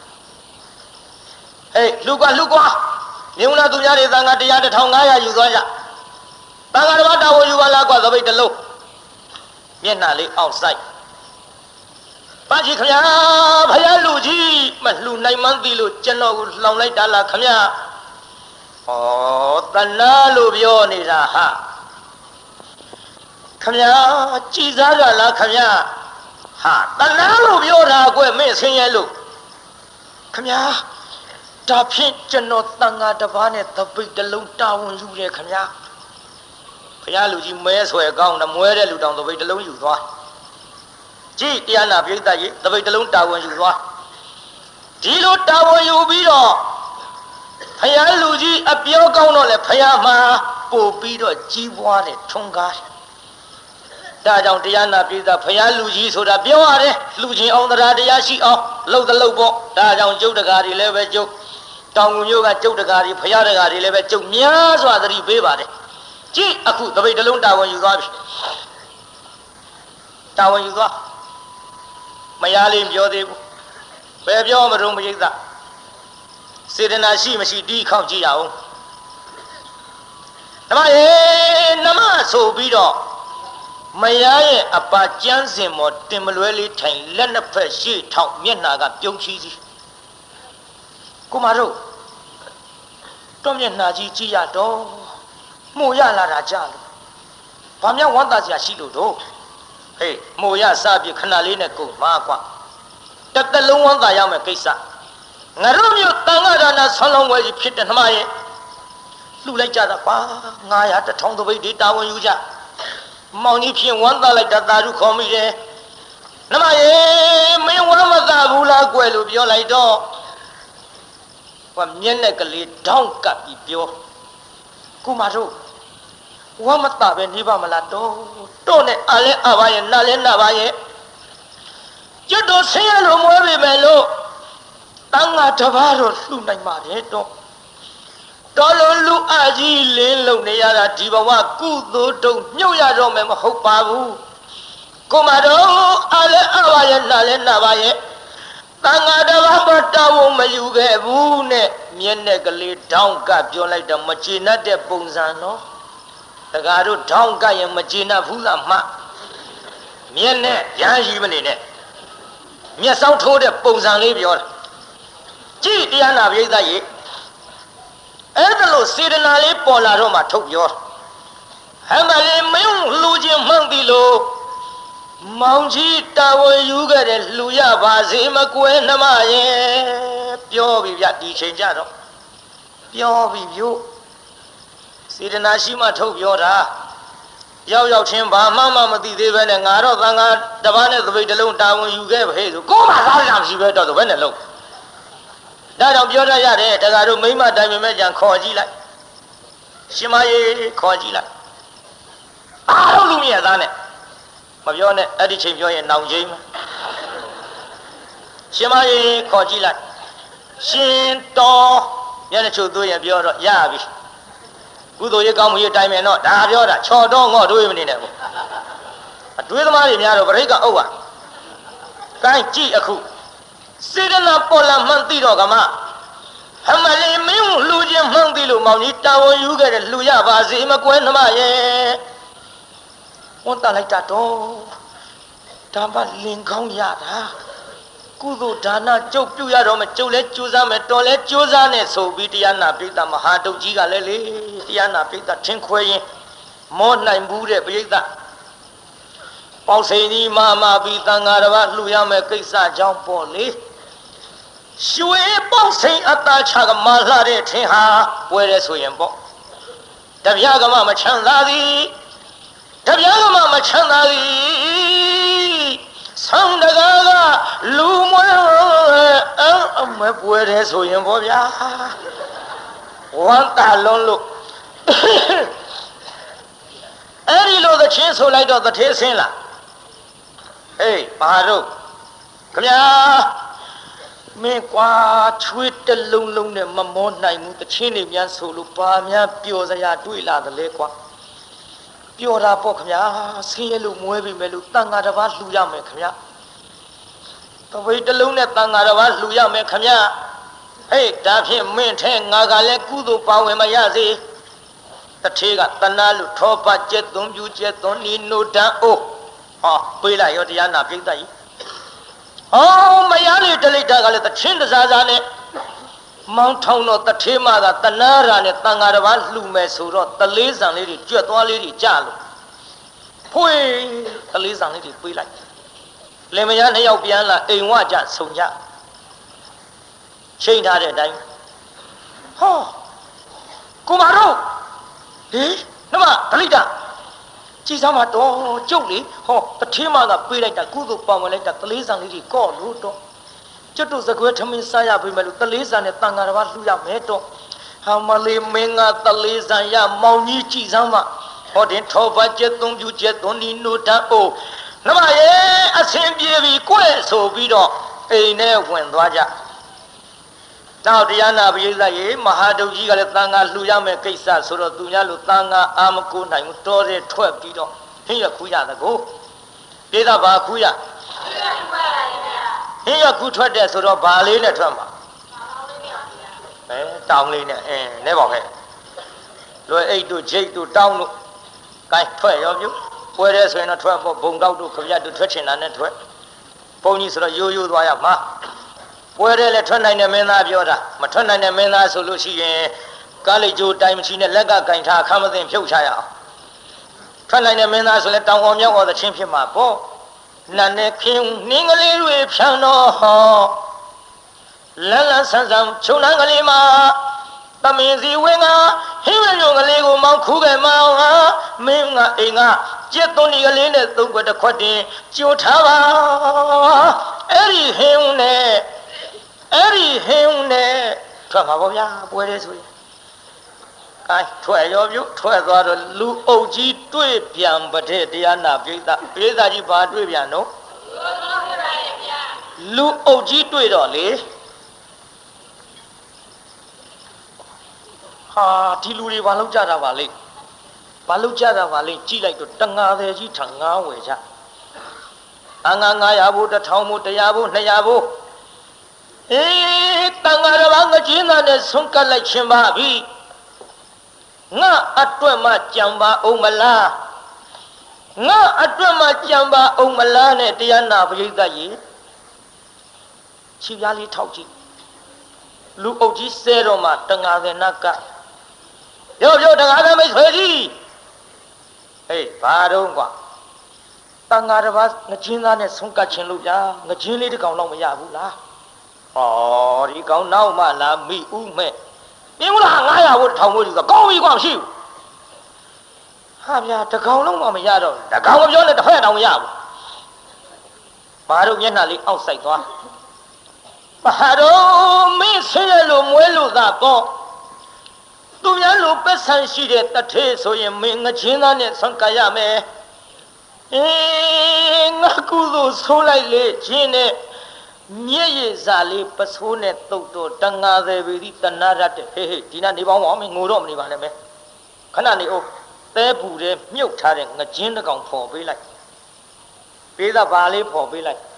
လှူကွာမြုံလာသူများတွေသံဃာတရား1500ယူသွားကြသံဃာတစ်ပါးတာဝန်ယူပါလားကွာသပိတ်တစ်လုံးမျက်နှာလေးအောက်ဆိုင်ပါကြီးခင်ဗျာဖယားလူကြီးမလှူနိုင်မှန်းသိလို့ကျွန်တော်ကိုလောင်လိုက်တာလားခင်ဗျာတဏှာလို့ပြောနေတာဟာခင်ဗျာကြည်စားကြလားခင်ဗျာဟာတဏှာလို့ပြောတာကွမင်းဆင်းရဲလို့ခင်ဗျာဒါဖြင့်ကျွန်တော်တန်ဃာတစ်ပါးနဲ့သပိတ်တစ်လုံးတာဝန်ယူတယ်ခင်ဗျာဖယားလူကြီးမဲဆွဲကောင်းတယ်မွဲတဲ့လူတောင်သပိတ်တစ်လုံးယူသွားကြည်တရားနာပြိဿကြီးသပိတ်တစ်လုံးတာဝန်ယူသွားဒီလိုတာဝန်ယူပြီးတော့ဖယားလူကြီးအပြောကောင်းတော့လေဖယားမှာပို့ပြီးတော့ကြီးပွားတယ်ထွန်းကားတယ်ဒါကြောင့်တရားနာပြိဿဖယားလူကြီးဆိုတာပြောရတယ်လူချင်းအောင်တရားတရားရှိအောင်လှုပ်တဲ့လှုပ်ပေါ့ဒါကြောင့်ကျုပ်တကာတွေလည်းပဲကျုပ်တောင်ငူမျိုးကကျုပ်တကာတွေဖယားတကာတွေလည်းပဲကျုပ်များစွာသတိပေးပါတယ်ကြည့်အခုသပိတ်တစ်လုံးတာဝန်ယူသွားပြီတာဝန်ယူသွားမရလေးပြောသေးဘူးဘယ်ပြောမလို့မရိသစေတနာရှိမရှိတီးခေါက်ကြည့်ရအောင်ဓမ္မရေနမဆိုပြီးတော့မရရဲ့အပါကျမ်းစင်မော်တင်မလွဲလေးထိုင်လက်နှစ်ဖက်ရှေ့ထောက်မျက်နှာကပြုံးချီးစီကိုမတို့တော့မျက်နှာကြီးကြည့်ရတော့မှုရလာတာကြလို့ဘာများဝမ်းသာစရာရှိလို့တော့ဟေးမိုရစပြခဏလေးနဲ့ကိုမာကွာတလုံးဝမ်းသာရမယ်ကိစ္စငါတို့မျိုးတန်ဃာဒါနဆွမ်းလောင်းဝဲကြီးဖြစ်တဲ့နှမရဲ့လှူလိုက်ကြတာပါ900 1000သပိတ်ဒီတာဝန်ယူကြမောင်ကြီးဖြင့်ဝမ်းသာလိုက်တာသာဓုခေါ်မိတယ်နှမရဲ့မင်းဝမ်းမသာဘူးလားကွယ်လို့ပြောလိုက်တော့ကွာမျက်နဲ့ကလေးတောင်းကပ်ပြီးပြောကိုမတို့ဝမ်းမသာပဲနေပါမလားတော့နဲ့အလဲအပါရဲ့နာလဲနာပါရဲ့ကျွတ်တော်ဆင်းရဲလို့မွဲပေမဲ့လို့တန်ဃာတစ်ပါးတော့လှူနိုင်ပါတယ်တော့တော်လုံးလူအကြီးလင်းလုံနေရတာဒီဘဝကုသိုလ်တုံမြုပ်ရတော့မယ်မဟုတ်ပါဘူးကိုမတော်အလဲအပါရဲ့နာလဲနာပါရဲ့တန်ဃာတစ်ပါးမတော်ဝမယူခဲ့ဘူးနဲ့မျက်နဲ့ကလေးတောင်းကပြောလိုက်တော့မကျေနပ်တဲ့ပုံစံနော်တကားတို့ထောင်းကရင်မကျေနပ်ဘူးလားမှမျက်နဲ့ရမ်းရှိမနေနဲ့မျက်စောင်းထိုးတဲ့ပုံစံလေးပြောတာကြည့်တရားနာပိဋကရေအဲ့ဒါလို့စေတနာလေးပေါ်လာတော့မှထုတ်ပြောဟမ်မလေးမင်းလူချင်းမှန်ပြီလို့မောင်ကြီးတာဝန်ယူခဲ့တဲ့လူရပါစေမကွယ်နှမရဲ့ပြောပြီဗျဒီချိန်ကြတော့ပြောပြီဗျို့စေတနာရှိမှထုတ်ပြောတာရောက်ချင်းဘာမှမသိသေးပဲနဲ့ငါတော့သံဃာတစ်ပါးနဲ့သပိတ်တစ်လုံးတာဝန်ယူခဲ့ပဲဆိုကိုယ်မှသားရမရှိပဲတော့ဆိုဘယ်နဲ့လုံးဒါကြောင့်ပြောတတ်ရတယ်တက္ကသိုလ်မိမတိုင်ပင်မဲ့ကြံခေါ်ကြည့်လိုက်ရှင်မရေခေါ်ကြည့်လိုက်အားလုံးလူမြတ်သားနဲ့မပြောနဲ့အဲ့ဒီချိန်ပြောရင်နောင်ချင်းမယ်ရှင်မရေခေါ်ကြည့်လိုက်ရှင်တော်ညနေချို့သွေးရင်ပြောတော့ရပြီကုသိုလ်ရေးကောင်းမှုရေးတိုင်းမယ်တော့ဒါပြောတာချော်တော့ငေါ့တွေးမနေနဲ့ဘူးအတွေးသမားတွေများတော့ပြိဿကအုပ်ပါကိုင်းကြည့်အခုစေတနာပေါ်လာမှန်သိတော့ကမှအမလေးမင်းလူချင်းမှန်သိလို့မောင်ကြီးတာဝန်ယူခဲ့တဲ့လူရပါစေမကွဲနှမရဲ့ဝန်တလိုက်တာတော့ဒါမှလင်ကောင်းရတာကုသိုလ်ဒါနကျုပ်ပြုရတော့မကျုပ်လဲကြိုးစားမယ်တော်လဲကြိုးစားနဲ့ဆိုပြီးတရားနာပိဋကမဟာတုတ်ကြီးကလည်းလေတရားနာပိဋကထင်ခွဲရင်မောနိုင်ဘူးတဲ့ပိဋကပေါင်းစိန်ကြီးမာပြီးတန်ဃာတော်လှူရမယ်ကိစ္စကြောင့်ပေါ့လေရွှေပေါင်းစိန်အတာချကမာလှတဲ့ထင်ဟာပွဲတယ်ဆိုရင်ပေါ့တပြားကမှမချမ်းသာသည်တပြားကမှမချမ်းသာသည်ဆောင်းတကားကလူမွဲအမပွဲတယ်ဆိုရင်ပေါ့ဗျာဝမ်းတာလုံးလို့အဲ့ဒီလိုသချင်းဆိုလိုက်တော့သထေးဆင်းလာအေးဘာတို့ခင်ဗျာမင်းကွာချွေးတလုံးလုံးနဲ့မမောနိုင်ဘူးသချင်းတွေများဆိုလို့ဘာများပျော်စရာတွေ့လာတယ်လေကွာပျော်တာပေါ့ခင်ဗျာဆင်းရဲလို့မွဲပြီမဲ့လို့တန်ဃာတစ်ပါးလှူရမယ်ခင်ဗျာတပိတ်တလုံးနဲ့တန်ဃာတစ်ပါးလှူရမယ်ခင်ဗျာဟေးဒါဖြင့်မင်းထဲငါကလည်းကုသိုလ်ပါဝင်မရစေတထေးကတဏှာလူထောပကျက်သွန်ပြူကျက်သွန်နီနိုတန်အိုးဟောပေးလိုက်ရောတရားနာပြိတ္တကြီးဟောမယားလေးတလိတာကလည်းတချင်းတစားစားနဲ့မောင်းထောင်းတော့တထေးမကတဏှာရာနဲ့တန်ဃာတစ်ပါးလှူမယ်ဆိုတော့တလေးဆံလေးတွေကြွက်သွားလေးတွေကြလို့ဖွေးတလေးဆံလေးတွေပေးလိုက်လင်မယားနှစ်ယောက်ပြန်လာအိမ်ဝကြဆုံကြချိန်ထားတဲ့အတိုင်းဟောကိုမတို့ဟေးနမဒလိတာကြည်စားမတော့ကျုပ်လေဟောတထေးမကပေးလိုက်တာကုသိုလ်ပါဝင်လိုက်တာတလေးဆံလေးတွေကော့လို့တော့ကျွတ်တို့စကွဲထမင်းစားရပြီမဲ့လို့တလေးဆံနဲ့တန်ဃာတစ်ပါးလှူရမယ်တော့ဟာမလေးမင်းကတလေးဆံရမောင်ကြီးကြည်စားမဟောတင်ထောပါကျက်သုံးပြူကျက်သွန်ဒီနိုတန်အိုနမရဲ့အဆင်ပြေပြီကွဲ့ဆိုပြီးတော့အိမ်ထဲဝင်သွားကြနောက်တရားနာပရိသတ်ရေမဟာတုတ်ကြီးကလည်းတန်ဃာလှူရမယ်ကိစ္စဆိုတော့သူများလို့တန်ဃာအာမကိုနိုင်ဘူးတော်တဲ့ထွက်ပြီးတော့ဟင်းရခူးရတကောပြေသာဘာခူးရဟင်းရခူးထွက်တဲ့ဆိုတော့ဘာလေးနဲ့ထွက်မှာတောင်းလေးနဲ့နဲပါခဲ့လွယ်အိတ်တို့ဂျိတ်တို့တောင်းတို့ကိုင်းထွက်ရောပြုပွဲတဲ့ဆိုရင်တော့ထွက်ဖို့ဘုံတောက်တို့ခပြတ်တို့ထွက်ချင်တာနဲ့ထွက်ဘုံကြီးဆိုတော့ရိုးရိုးသွားရမှာပွဲတဲ့လည်းထွက်နိုင်တဲ့မင်းသားပြောတာမထွက်နိုင်တဲ့မင်းသားဆိုလို့ရှိရင်ကားလိကျိုးတိုင်မချီနဲ့လက်ကကင်ထားခမ်းမသိဖြုတ်ချရအောင်ထွက်နိုင်တဲ့မင်းသားဆိုလည်းတောင်အောင်မြောက်အောင်သချင်းဖြစ်မှာပေါ့နတ်နဲ့ခင်နင်းကလေးတွေဖြန်းတော့ဟောလန်းလန်းဆန်းဆန်းခြုံနှံကလေးမှာသမင်းစီဝင်းကဟင်းရရုံကလေးကိုမောင်းခူးခဲ့မောင်းဟာမင်းကအိမ်ကကျက်သွန်ဒီကလေးနဲ့သုံးခွက်တစ်ခွက်တင်ကြိုထားပါအဲ့ဒီဟင်းနဲ့ထွက်မှာပေါ့ဗျာပွဲတယ်ဆိုရင်ကိုင်းထွက်ရောပြုထွက်သွားတော့လူအုပ်ကြီးတွေ့ပြန်ပတဲ့တရားနာပိဋကကြီးဘာတွေ့ပြန်တော့လူအုပ်ကြီးတွေ့တော့လေဟာဒီလူတွေဘာလုပ်ကြတာပါလဲကြည့်လိုက်တော့တငါသေးကြီးထငါးဝယ်ကြအငါ900ဘို့1000ဘို့100ဘို့200ဘို့တန်ဃာတော်ဘာငချင်းသားနဲ့ဆုံးကပ်လိုက်ခြင်းပါပြီငါအတွက်မှကြံပါအောင်မလားနဲ့တရားနာပရိသတ်ကြီးခြေပြားလေးထောက်ကြည့်လူအုပ်ကြီးဆဲတော်မှာတန်ဃာသေနကပြောတန်ဃာသမိတ်ဆွေကြီးဟေးဘာတော့ကွာတန်ဃာတော်ဘာငချင်းသားနဲ့ဆုံးကပ်ခြင်းလို့ဗျာငချင်းလေးတစ်ကောင်တော့မရဘူးလားဩဒီကောင်နောက်မှလာမိဥမဲ့ပြင်းလား900ဘို့1000ဘို့ဒီဆိုကောင်းပြီကွာမရှိဘူးဟာဗျာတကောင်လုံးမှမရတော့တကောင်မပြောနဲ့တစ်ဖက်တောင်မရဘူးဘာတို့မျက်နှာလေးအောက်ဆိုင်သွားဘာတို့မင်းဆင်းရဲလို့မွဲလို့သာပေါ့သူများလိုပက်ဆန်ရှိတဲ့တထေးဆိုရင်မင်းငချင်းသားနဲ့ဆွမ်းကရမယ်ငါကုသိုလ်ဆိုးလိုက်လေချင်းနဲ့ညစ်ရည်စာလေးပစိုးနဲ့တုတ်တော့တငါသေးပြီတနာရတဲ့ဟေးဟေးဒီနာနေပေါင်းအောင်မငိုတော့မနေပါနဲ့မဲခဏနေအောင်သဲပူတဲ့မြုပ်ထားတဲ့ငကျင်းတစ်ကောင်ဖော်ပေးလိုက်ပေးတာဘာလေးဖော်ပေးလိုက်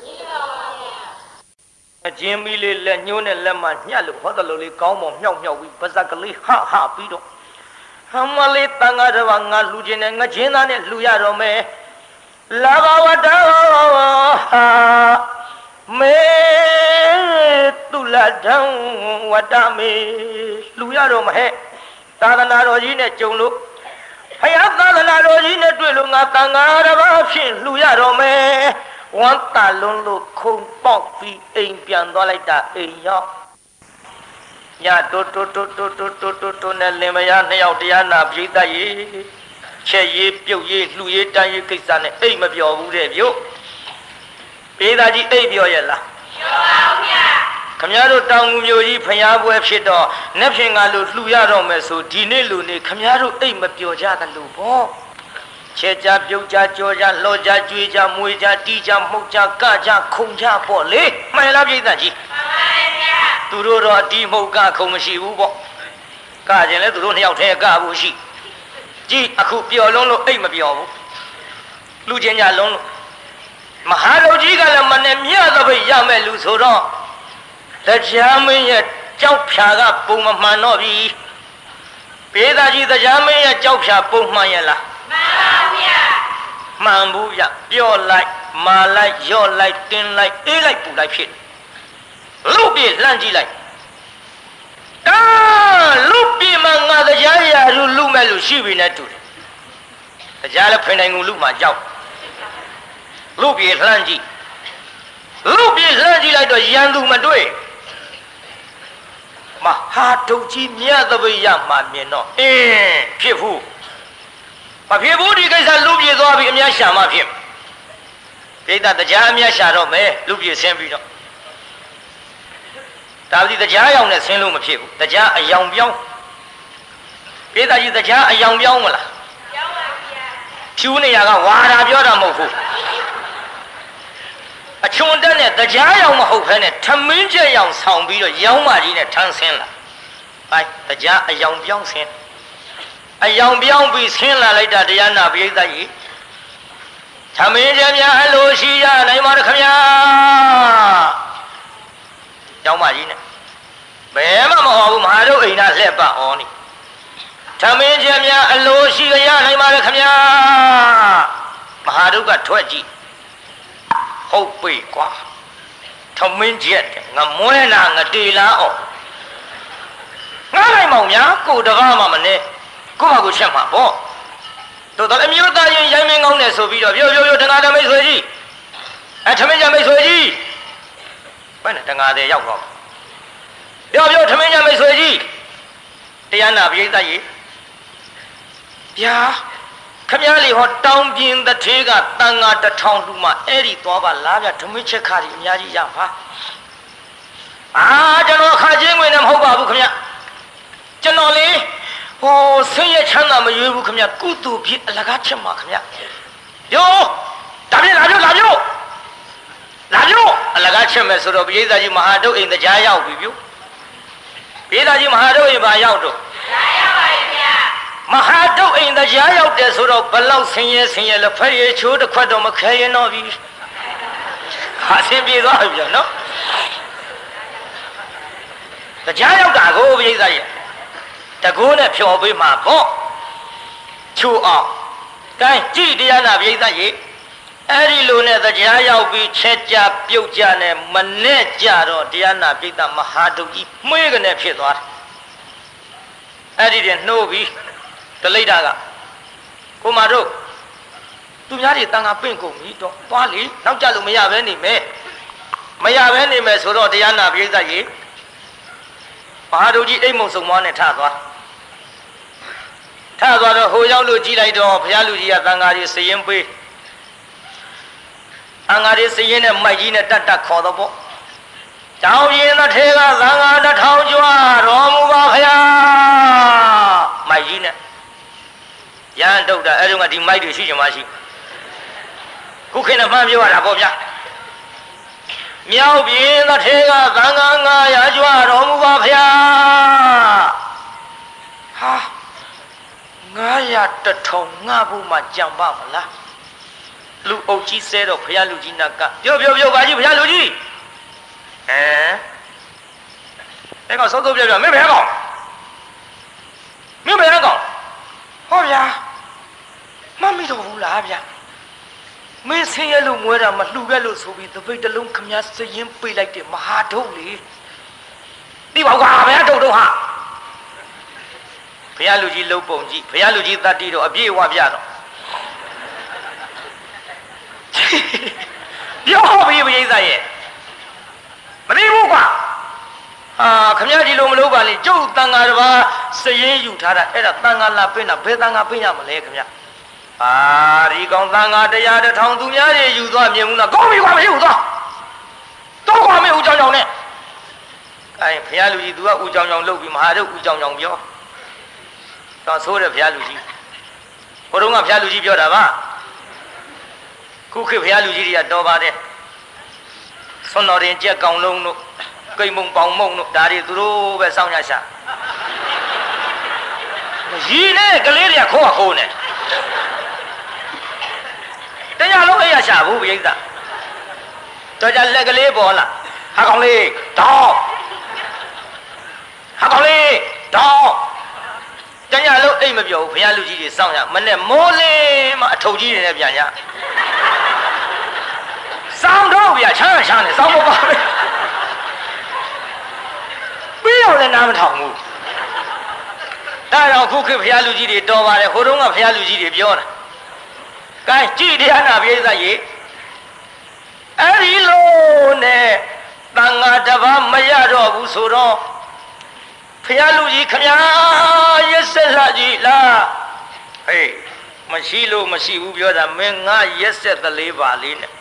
အကျင်းမီလေးလက်ညှိုးနဲ့လက်မညှက်လို့ဟောတယ်လို့လေးကောင်းမောင်မြောက်မြောက်ပြီးပါဇက်ကလေးဟဟပြီးတော့ဟမလေးတန်ဃာတစ်ပါးငါလှူခြင်းနဲ့ငချင်းသားနဲ့လှူရတော့မယ်လာဘဝတ္တဟာမေတုလဒံဝတ္တမေလှူရတော့မဟဲ့သာသနာတော်ကြီးနဲ့ကြုံလို့ဘုရားသာသနာတော်ကြီးနဲ့တွေ့လို့ငါတန်ဃာတစ်ပါးဖြင့်လှူရတော့မယ်ဝမ်းတာလုံးလို့ခုံပေါက်ပြီးအိမ်ပြန်သွားလိုက်တာအိမ်ရောက်ညတိုးနဲ့လင်မယားနှစ်ယောက်တရားနာပြိတ္တရေချက်ရေးပြုတ်ရေးလှူရေးတန်းရေးကိစ္စနဲ့အိမ်မပြောဘူးတဲ့ပြုတ်ပေးသားကြီးအိမ်ပြောရဲ့လားပြောပါဦးဗျာခမရတို့တောင်ငူမျိုးကြီးဖျားပွဲဖြစ်တော့နက်ဖြင်ကလို့လှူရတော့မယ်ဆိုဒီနေ့လူနေခမရတို့အိမ်မပြောကြသလိုပေါ့ချဲကြပြုတ်ကြကြောကြလှော်ကြကြွေးကြမွေးကြတီးကြမှုတ်ကြကကြခုံကြပေါ့လေမှန်လားပြိတ္တကြီးမှန်ပါဗျာသူတို့တော့အတီးမှုတ်ကခုံမရှိဘူးပေါ့ကကြရင်လဲသူတို့နှစ်ယောက်တည်းကဖို့ရှိကြည့်အခုပျော်လုံးလို့အိတ်မပျော်ဘူးလူချင်းကြလုံးလို့မဟာရုပ်ကြီးကလည်းမနဲ့မြတ်သပိတ်ရမယ်လူဆိုတော့တရားမင်းရဲ့ကြောက်ဖြာကပုံမမှန်တော့ပြီပေးသားကြီးတရားမင်းရဲ့ကြောက်ဖြာပုံမှန်ရဲ့လားမှန်ပါဗျာမှန်ဘူးဗျပြော့လိုက်မာလိုက်ရော့လိုက်တင်းလိုက်အေးလိုက်ပူလိုက်ဖြစ်လုတ်ပြေလှမ်းကြည့်လိုက်လုတ်ပြေမှာငါတရားရာလူမဲ့လူရှိပြီနဲ့တူတယ်တရားလည်းဖိနိုင်ငူလူမှကြောက်လုတ်ပြေလှမ်းကြည့်လိုက်တော့ရန်သူမတွေ့မဟာဒုတ်ကြီးမြတ်သပိတ်ရမှမြင်တော့ဖြစ်ဘူးမဖြစ်ဘူးဒီကိစ္စလူပြေသွားပြီးအများရှာမှဖြစ်ပြိတ္တတရားအများရှာတော့မယ်လူပြေဆင်းပြီးတော့ဒါပတိတရားရောင်နဲ့ဆင်းလို့မဖြစ်ဘူးတရားအယောင်ပြောင်းပြိတ္တကြီးတရားအယောင်ပြောင်းမလားပြောင်းပါဗျာဖြူနေရကဝါတာပြောတာမဟုတ်ဘူးအချွန်တက်နဲ့တရားရောင်မဟုတ်ဘဲနဲ့ထမင်းကျက်ရောင်ဆောင်ပြီးတော့ရောင်းမကြီးနဲ့ထမ်းဆင်းလာဟိုက်တရားအယောင်ပြောင်းဆင်းအယောင်ပြောင်းပြီးဆင်းလာလိုက်တာတရားနာပရိသတ်ကြီးသမင်းကျများအလိုရှိရနိုင်ပါခင်ဗျာကျောင်းမကြီးနဲ့ဘယ်မှမဟောဘူးမဟာတို့အိမ်သားလှက်ပဩနေသမင်းကျများအလိုရှိရနိုင်ပါခင်ဗျာမဟာတို့ကထွက်ကြည့်ဟုတ်ပြီကွာသမင်းကျက်ငမွဲနာငတေလားဩငါနိုင်မောင်များကိုတကားမှမနဲ့ကိုယ့်ဘာကိုချက်မှာပေါ့တို့တော့အမျိုးသားရင်ရိုင်းမင်းကောင်းတယ်ဆိုပြီးတော့ပြောတငါတမိတ်ဆွေကြီးထမင်းကြမိတ်ဆွေကြီးဘယ်နဲ့တငါတဲ့ရောက်တော့ပြောထမင်းကြမိတ်ဆွေကြီးတရားနာပရိသတ်ကြီးဗျာခမည်းလေးဟောတောင်းပြင်းတထေးကတန်ငါ1000တူမှအဲ့ဒီသွားပါလားဗျထမင်းချက်ခါကြီးအများကြီးရပါကျွန်တော်ခါချင်းဝင်နဲ့မဟုတ်ပါဘူးခမည်းကျွန်တော်လေဟိုဆင်းရဲချမ်းသာမရွေးဘူးခင်ဗျကုသိုလ်ဖြစ်အလကားချက်မှာခင်ဗျယောဒါပြလာပြောအလကားချက်မယ်ဆိုတော့ပိဿာကြီးမဟာဒုတ်အိမ်တရားရောက်ပြီပြုပိဿာကြီးမဟာဒုတ်အိမ်ဘာရောက်တော့တရားရောက်ပါပြီဗျာမဟာဒုတ်အိမ်တရားရောက်တယ်ဆိုတော့ဘလောက်ဆင်းရဲလက်ဖက်ရချိုးတစ်ခွက်တော့မခဲရင်တော့ပြီဟာဆင်းပြေသွားပြီဗျာနော်တရားရောက်တာကိုပိဿာကြီးတကိုးနဲ့ဖြော်ပေးမှာပေါ့ချိုးအောင်တိုင်းကြည်တရားနာပြိဿရေအဲ့ဒီလိုနဲ့တရားရောက်ပြီးချက်ကြပြုတ်ကြနဲ့မနဲ့ကြတော့တရားနာပြိဿမဟာဒုကြီးမှွေးကနေဖြစ်သွားတယ်အဲ့ဒီတည်းနှိုးပြီးတလိတာကကိုမတို့သူများတွေတန်ခါပင့်ကုန်ပြီတော့သွားလေနောက်ကြလို့မရဘဲနေမယ်ဆိုတော့တရားနာပြိဿရေမဟာဒုကြီးအိမ်မုံစုံမွားနဲ့ထသွားတော့ဟိုရောက်လို့ကြည်လိုက်တော့ဘုရားလူကြီးကသံဃာတွေစရင်ပေးသံဃာတွေစရင်နဲ့မိုက်ကြီးနဲ့တတ်ခေါ်တော့ပေါ့ကျောင်းရင်တစ်ထဲကသံဃာ1000ကျွားတော်မူပါခရာမိုက်ကြီးနဲ့ရန်တုတ်တာအဲ့ဒီကဒီမိုက်တွေရှိချင်မှရှိခုခေတ်နဲ့မှန်းပြောရတာပေါ့ဗျာမြောက်ပြင်းတစ်ထဲကသံဃာ900ကျွတော်မူပါဗျာဟာ900တထုံငါဖို့မှကြံပါမလားလူအုပ်ကြီးဆဲတော့ဘုရားလူကြီးနတ်ကပြောပါကြီးဘုရားလူကြီးအဲ့ကောင်သုံးပြောမင်းဘယ်ကောင်မင်းဘယ်ကောင်ဟောဗျာမမိတော့ဘူးလားဗျာမင်းဆင်းရဲလို့မွဲတာမလှူခဲ့လို့ဆိုပြီးတပိတ်တလုံးခမည်းစရင်ပေးလိုက်တဲ့မဟာထုတ်လေဒီဘောက်ကဘယ်ထုတ်တော့ဟာဘုရားလူကြီးလှုပ်ပုံကြည့်ဘုရားလူကြီးတတ္တိတော့အပြည့်အဝပြတော့ပြောပြီးပိဿရဲ့မသိဘူးကွာခမည်းကြီးလို့မလုပ်ပါနဲ့ကျုပ်တန်ဃာတစ်ပါးစရင်ယူထားတာအဲ့ဒါတန်ဃာလာပင်းတာဘယ်တန်ဃာပင်းရမလဲခမည်းဒီကောင်တန်ဃာတရားတစ်ထောင်သူများတွေယူသွားမြင်ဘူးလားကောင်းပြီကွာမရှိဘူးသွားတော့ကွာမင်းဦးကြောင်ကြောင်နဲ့အဲဘုရားလူကြီး तू ကဦးကြောင်ကြောင်လှုပ်ပြီးမဟာတို့ဦးကြောင်ကြောင်ပြောတော့ဆိုးတယ်ဘုရားလူကြီးဘုရုံးကဘုရားလူကြီးပြောတာပါခုခေတ်ဘုရားလူကြီးတွေကတော်ပါတယ်ဆွမ်းတော်ရင်ကြက်ကောင်လုံးတို့ကိမ်မုံပေါင်မုံတို့ဒါတွေသူတို့ပဲစောင့်ရရှာရီနဲ့ကလေးတွေကခိုးနေတရားလုံးအဲ့ရရှာဘူးပြိဿတော့ကြလက်ကလေးပေါ်လာဟာကောင်လေးတော့ဟာကောင်လေးတော့တရားလုံးအိတ်မပြောဘူးဘုရားလူကြီးတွေစောင့်ရမနဲ့မိုးလင်းမှအထုပ်ကြီးတွေနဲ့ပြန်ရစောင့်တော့ဗျာချမ်းနေစောင့်ဖို့ပါပဲပြီးတော့လည်းနားမထောင်ဘူးဒါတော့ခုခေတ်ဘုရားလူကြီးတွေတော်ပါတယ်ဟိုတုန်းကဘုရားလူကြီးတွေပြောတာကဲကြည်တရားနာပိဿရေအဲ့ဒီလိုနဲ့တန်ဃာတစ်ပါးမရတော့ဘူးဆိုတော့ဘုရားလူကြီးခမညာရက်ဆက်လာကြီးလားဟေးမရှိလို့မရှိဘူးပြောတာမင်းငါရက်ဆက်သလေးပါလေးနဲ့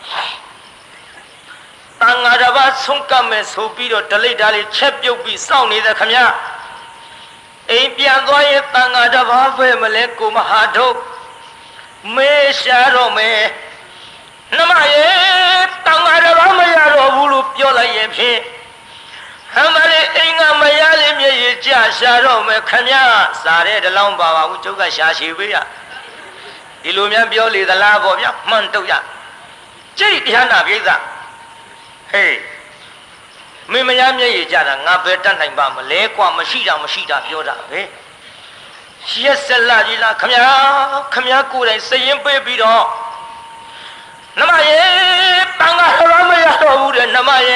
တန်ဃာတစ်ပါးဆုံးကပ်မယ်ဆိုပြီးတော့ဒလိတ်ဓာတ်လေးချက်ပြုတ်ပြီးစောင့်နေတဲ့ခမညာအိမ်ပြန်သွားရင်တန်ဃာတစ်ပါးပဲမလဲကိုမဟာတို့မေရှာတော့မယ်နှမရေတန်ဃာတစ်ပါးမရတော့ဘူးလို့ပြောလိုက်ရင်ဖြင့်ဟမ်မလေးအိမ်ကမရလေးမျက်ရည်ကျရှာတော့မယ်ခမညာစားတဲ့တလောင်းပါပါဘူးကျုပ်ကရှာရှည်ပေးရဒီလိုများပြောလေသလားပေါ့ဗျာမှန်တော့ရကြိတ်တရားနာပိဿဟေးမင်းမရမျက်ရည်ကျတာငါပဲတတ်နိုင်ပါမလဲကွာမရှိတာပြောတာပဲရက်ဆက်လာကြီးလားခမညာကိုယ်တိုင်စရင်ပေးပြီးတော့နှမရေတန်ဃာတော်မရတော့ဘူးတဲ့နှမရေ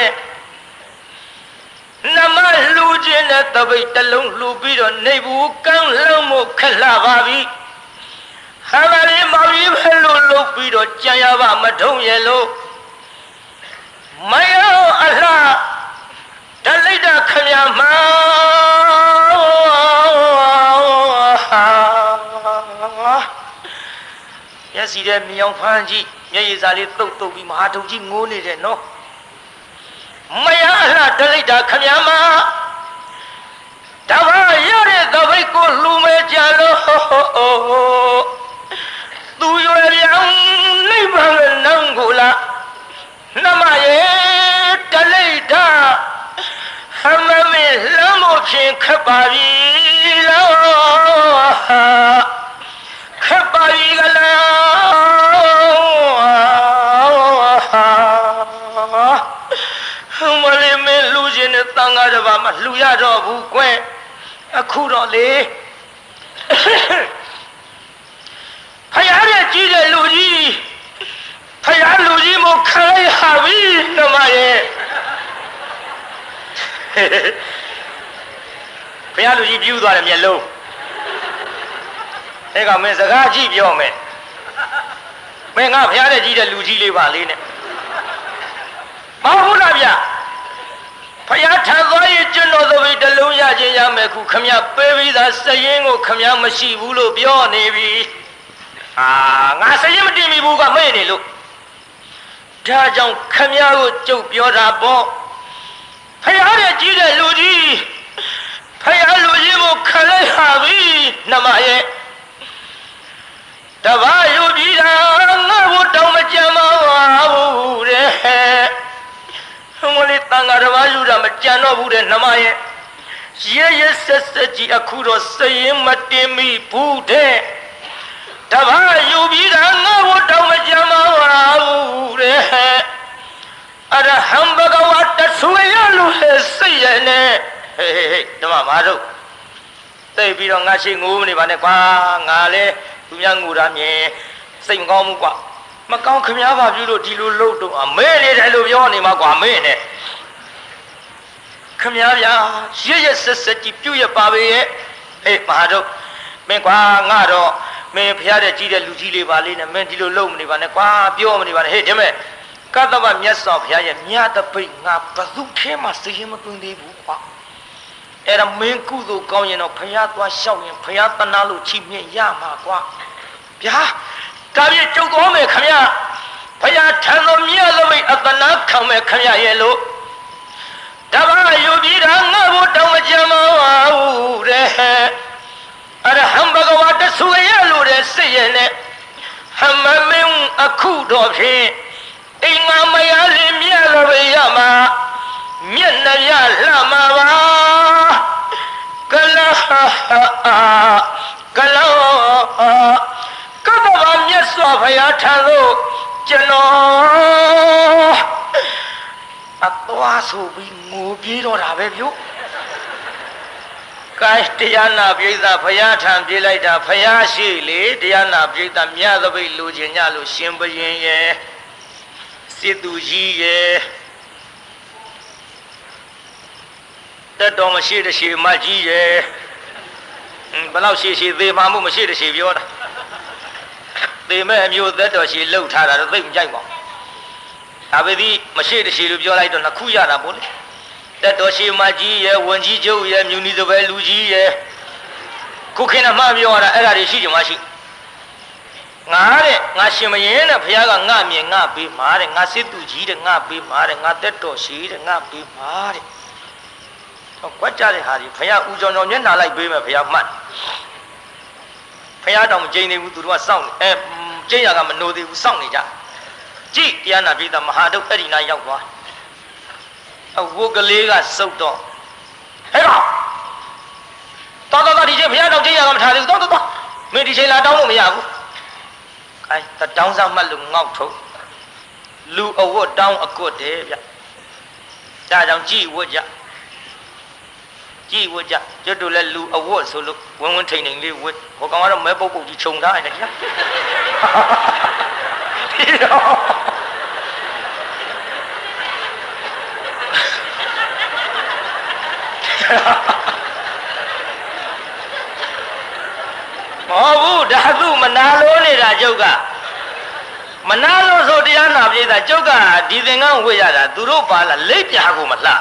နမလူချင်းတဲ့တပိတ်တလုံးလှူပြီးတော့နေဘူးကန်းလုံးမို့ခက်လာပါပြီဟာမလေးမောင်ကြီးပဲလို့လှုပ်ပြီးတော့ကြံရပါမထုံရဲ့လို့မယောအလားဒလိတ်တာခမညာမရစီတဲ့မြောင်ဖန်းကြီးမျက်ရည်စာလေးတုတ်ပြီးမဟာထုံကြီးငိုးနေတယ်နော်မယအလားဒလိတ်တာခမညာမတဘာရတဲ့သပိတ်ကိုလှူမဲကြလို့သူရွယ်ပြောင်းနိဗ္ဗာန်နောင်ကိုလားနှမရဲ့ဒလိတ်တာဟမမေလမ်းမဖြင့်ခပ်ပါပြီလို့ခပ်ပါပြီကလားမလေးမင်းလူချင်းနဲ့တန်ဃာတစ်ပါးမလှူရတော့ဘူးကွယ်အခုတော့လေဖယားရဲ့ကြီးတဲ့လူကြီးဖယားလူကြီးမို့ခံလိုက်ရပြီနှမရဲ့ဖယားလူကြီးပြူးသွားတယ်မျက်လုံးအဲ့ကမင်းစကားကြည့်ပြောမယ်မင်းငါဖယားတဲ့ကြီးတဲ့လူကြီးလေးပါလေးနဲ့မဟုတ်လားဗျဖယားထံသွားရင်ကျွန်တော်သပိတ်တလုံးရခြင်းရမယ်ခုခမရပေးပြီးသားစရင်ကိုခမရမရှိဘူးလို့ပြောနေပြီငါစရင်မတင်မိဘူးကမေ့နေလို့ဒါကြောင့်ခမရကိုကြုတ်ပြောတာပေါ့ဖယားရဲ့ကြီးတဲ့လူကြီးဖယားလူကြီးကိုခလိုက်ဟာပြီနှမရဲ့တဘာယူပြီးတာငါ့ကိုတောင်းမကြမ်းပါဘူးတဲ့တဘာလူတာမကြံတော့ဘူးတဲ့နှမရဲ့ရဲဆက်ဆက်ကြီးအခုတော့စရင်မတင်မိဘူးတဲ့တဘာယူပြီးတာငါ့ဘတောင်မကြံပါဘူးတဲ့အရဟံဘဂဝတဆွေရလို့စိတ်ရနဲ့ဟေးဓမ္မမာတို့သိပြီးတော့ငါရှိငိုးမနေပါနဲ့ကွာငါလဲသူများငိုတာမြင်စိတ်မကောင်းဘူးကွာမကောင်းခမည်းပါပြုလို့ဒီလိုလုပ်တော့အမဲလေးတယ်လို့ပြောနေမှာကွာမဲနဲ့ခမည်းဗျာရဆက်ဆက်ကြည့်ပြုတ်ရပါပဲရဲ့ဟေးမာတို့မင်းကွာငါတော့မင်းဖျားတဲ့ကြီးတဲ့လူကြီးလေးပါလေးနဲ့မင်းဒီလိုလုပ်မနေပါနဲ့ကွာပြောမနေပါနဲ့ဟေးဒီမဲ့ကတ္တဗမြတ်စွာဘုရားရဲ့မြတ်တပိတ်ငါဘသူထဲမှာစရင်မသွင်းသေးဘူးကွာအဲ့ဒါမင်းကုသိုလ်ကောင်းရင်တော့ဘုရားသွားလျှောက်ရင်ဘုရားတနာလို့ချီးမြှင့်ရမှာကွာဗျာဒါပြည့်ကြုတ်တော်မယ်ခမရဘုရားထံတော်မြတ်တပိတ်အတနာခံမယ်ခမရရဲ့လို့တဘာယူပြီးတာငါ့ဘတောင်မကြံပါဘူးတဲ့အရဟံဘဂဝတဆွေရလို့တဲ့စိတ်ရဲ့နဲ့ဟမမင်းအခုတော့ဖြင့်အိမ်ငါမရလေးမြတ်တော်ပဲရမှာမျက်နှာရလှမှာပါကလာကလောကတ္တဗမြတ်စွာဘုရားထံသို့ကျွန်တော်အသွားဆိုပြီးငိုပြေးတော့တာပဲပြုကိုင်းတရားနာပိဋကဘုရားထံပြေးလိုက်တာဘုရားရှိလေတရားနာပိဋကမြတ်သပိတ်လူချင်းညလို့ရှင်ဘရင်ရဲ့စစ်သူကြီးရဲ့တက်တော်မရှိတဲ့ရှိမကြီးရဲ့ဘယ်လောက်ရှိသေးမှမှုမရှိတဲ့ရှိပြောတာသေမဲ့အမျိုးသက်တော်ရှိလှုပ်ထားတာတော့သိမကြိုက်ပါဘူးဒါပေသည်မရှိတဲ့ရှိလို့ပြောလိုက်တော့နှစ်ခုရတာပေါ့လေတက်တော်ရှိမကြီးရဲ့ဝန်ကြီးချုပ်ရဲ့မြူနီစပယ်လူကြီးရဲ့ခုခင်ကမှပြောရတာအဲ့ဒါတွေရှိကြမှာရှိငါတဲ့ငါရှင်မရင်တဲ့ဘုရားကငါမြင်ငါပေးမှာတဲ့ငါစစ်သူကြီးတဲ့ငါပေးမှာတဲ့ငါတက်တော်ရှိတဲ့ငါပေးမှာတဲ့ဟောကွက်ကြတဲ့ဟာဒီဘုရားဦးကြောင်ကြောင်မျက်နှာလိုက်ပေးမယ်ဘုရားမှတ်ဘုရားတောင်မကျိန်နေဘူးသူတို့ကစောင့်နေကျိန်ရကမနိုးသေးဘူးစောင့်နေကြကြည့်တရားနာပိဋကမဟာတုတ်အဲ့ဒီနာရောက်သွားအဝတ်ကလေးကစုပ်တော့ဟဲ့ကောင်တော်ဒီချိန်ဘုရားတောင်ကျိန်ရကမထားသေးဘူးတော်မင်းဒီချိန်လာတောင်းလို့မရဘူးအဲတောင်းစားမှတ်လို့ငေါက်ထုတ်လူအဝတ်တောင်းအကွတ်တယ်ဗျဒါကြောင့်ကြည်ဝတ်ကြကျွတ်တို့လည်းလူအဝတ်ဆိုလို့ဝင်းထိန်ထိန်လေးဝတ်ဟိုကောင်ကတော့မဲပုတ်ပုတ်ကြီးခြုံထားတယ်ဗျာဒီတော့မဟုတ်ဘူးဒါသူမနာလို့နေတာကျုပ်ကမနာလို့ဆိုတရားနာပြေးတာကျုပ်ကဒီသင်္ကန်းဝေ့ရတာသူတို့ပါလာလိပ်ပြာကိုမလှ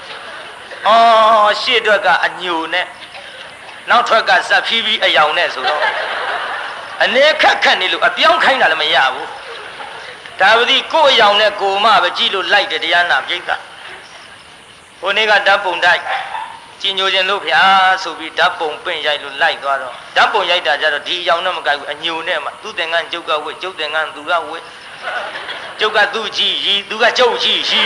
ရှေ့အတွက်ကအညိုနဲ့နောက်ထွက်ကစပ်ဖြီးပြီးအယောင်နဲ့ဆိုတော့အနေခက်နေလို့အပြောင်းခိုင်းတာလည်းမရဘူးဒါပတိကို့အယောင်နဲ့ကိုမပဲကြည့်လို့လိုက်တယ်တရားနာပြေးတာဟိုနေ့ကဓာတ်ပုံတိုက်ကြည်ညိုခြင်းလို့ဗျာဆိုပြီးဓာတ်ပုံပင့်ရိုက်လို့လိုက်သွားတော့ဓာတ်ပုံရိုက်တာကြတော့ဒီအယောင်နဲ့မကိုက်ဘူးအညိုနဲ့မှသူ့သင်္ကန်းကျုပ်ကဝတ်ကျုပ်သင်္ကန်းသူကဝတ်ကျုပ်ကသူ့ကြည့်ရီသူကကျုပ်ကြည့်ရီ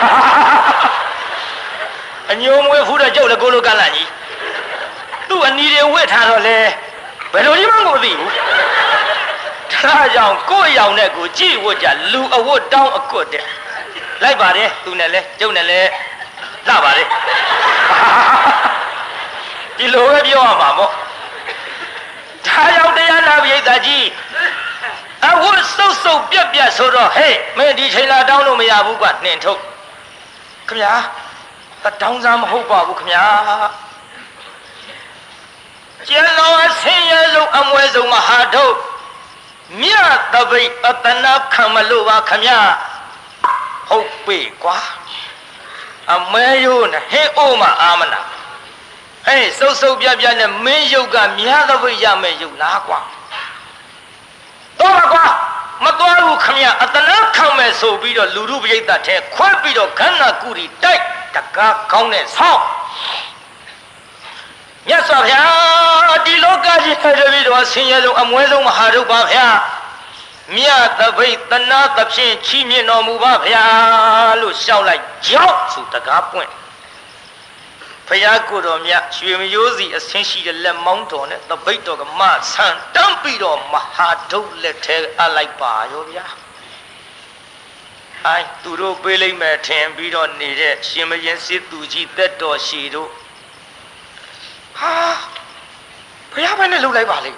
အညိုမွေးဖူးတော့ကျုပ်လည်းကိုလိုကန့်လန့်ကြီးသူ့အနီတွေဝတ်ထားတော့လေဘယ်လိုကြီးမှမသိဘူးဒါကြောင့်ကိုယ့်အယောင်နဲ့ကိုကြည့်ဝတ်ကြလူအဝတ်တောင်းအကွတ်တဲ့လိုက်ပါတယ်သူနဲ့လဲကျုပ်နဲ့လဲလှပါတယ်ဒီလိုပဲပြောရမှာပေါ့ဒါကြောင့်တရားနာပိဋကကြီးအဝတ်စုပ်ပြက်ဆိုတော့ဟေးမင်းဒီချိန်လာတောင်းလို့မရဘူးကွာနှင်ထုတ်ခင်ဗျာတောင်းစားမဟုတ်ပါဘူးခင်ဗျာကျန်တော်အဆင်းရဲဆုံးအမွဲဆုံးမဟာထုတ်မြတ်တပိတ်အတနာခံမလို့ပါခင်ဗျာဟုတ်ပြီကွာအမဲရိုးနဲ့ဟင်းအိုးမှအာမနာစုပ်ပြနဲ့မင်းရုပ်ကမြတ်တပိတ်ရမယ်ရုပ်လားကွာတော့ပါကွာမတော်ဘူးခင်ဗျာအတနာခံမယ်ဆိုပြီးတော့လူလူပိဋကထဲခွဲပြီးတော့ခန္ဓာကုရီတိုက်တကားကောင်းတဲ့ဆောင်းမြတ်စွာဘုရားဒီလောကကြီးထဲတပြီးတော့ဆင်းရဲဆုံးအမွဲဆုံးမဟာရုပ်ပါဗျာမြတ်သပိတ်တနာသဖြင့်ချီးမြှင့်တော်မူပါဗျာလို့ရှောက်လိုက်ကြောက်ဆိုတကားပွင့်ဖယားကိုတော်မြတ်ရွှေမရိုးစီအဆင်းရှိတဲ့လက်မောင်းတော်နဲ့သပိတ်တော်ကမဆန်တန်းပြီးတော့မဟာဒုတ်လက်ထဲအလိုက်ပါရောဗျာအိုင်သူတို့ပေးလိုက်မယ်ထင်ပြီးတော့နေတဲ့ရှင်မရင်စစ်သူကြီးတက်တော်ရှိတို့ဟာဖယားပဲနဲ့လှုပ်လိုက်ပါလေ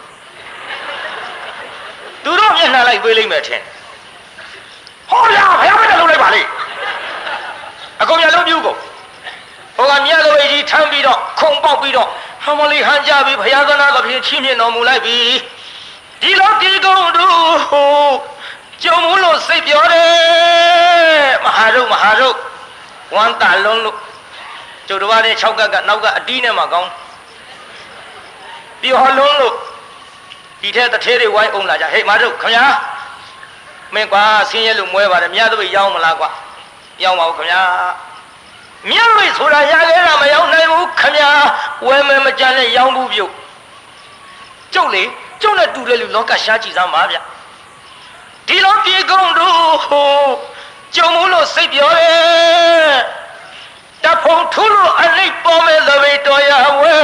သူတို့မျက်နှာလိုက်ပေးလိုက်မယ်ထင်ဟောဗျာဖယားပဲနဲ့လှုပ်လိုက်ပါလေအကုန်ရလုံးပြူကုန်ဟိုကမြတ်တော်ကြီးထမ်းပြီးတော့ခုံပေါက်ပြီးတော့ဟမလေးဟန်ကြပြီးဘုရားသနာသဖြင့်ချီးမြှင့်တော်မူလိုက်ပြီဒီလိုဒီကုန်းတို့ကြုံမှုလို့စိတ်ပြောတယ်မဟာရုပ်ဝမ်းတာလုံးလို့ကျုပ်တော်ရဲ့6ကပ်ကနောက်ကအတီးနဲ့မှကောင်းပြောလုံးလို့ဒီထက်တထဲတွေဝိုင်းအောင်လာကြဟေးမတို့ခင်ဗျာမင်းကွာဆင်းရဲလို့မွဲပါတယ်မြတ်တော်ရောက်မလားကွာရောက်ပါဦးခင်ဗျာမြတ်ရိဆိုတာရခဲ့တာမရောက်နိုင်ဘူးခမညာဝဲမဲမကြမ်းနဲ့ရောင်းဘူးပြုတ်ကျုပ်လေကျုပ်နဲ့တူတဲ့လူလောကရှားကြည့်စမ်းပါဗျဒီလိုပြေကုန်တို့ကျုံမို့လို့စိတ်ပြောတယ်တဖုံထူးလို့အလိပ်ပေါ်မဲ့သဘေတော်ရဝဲ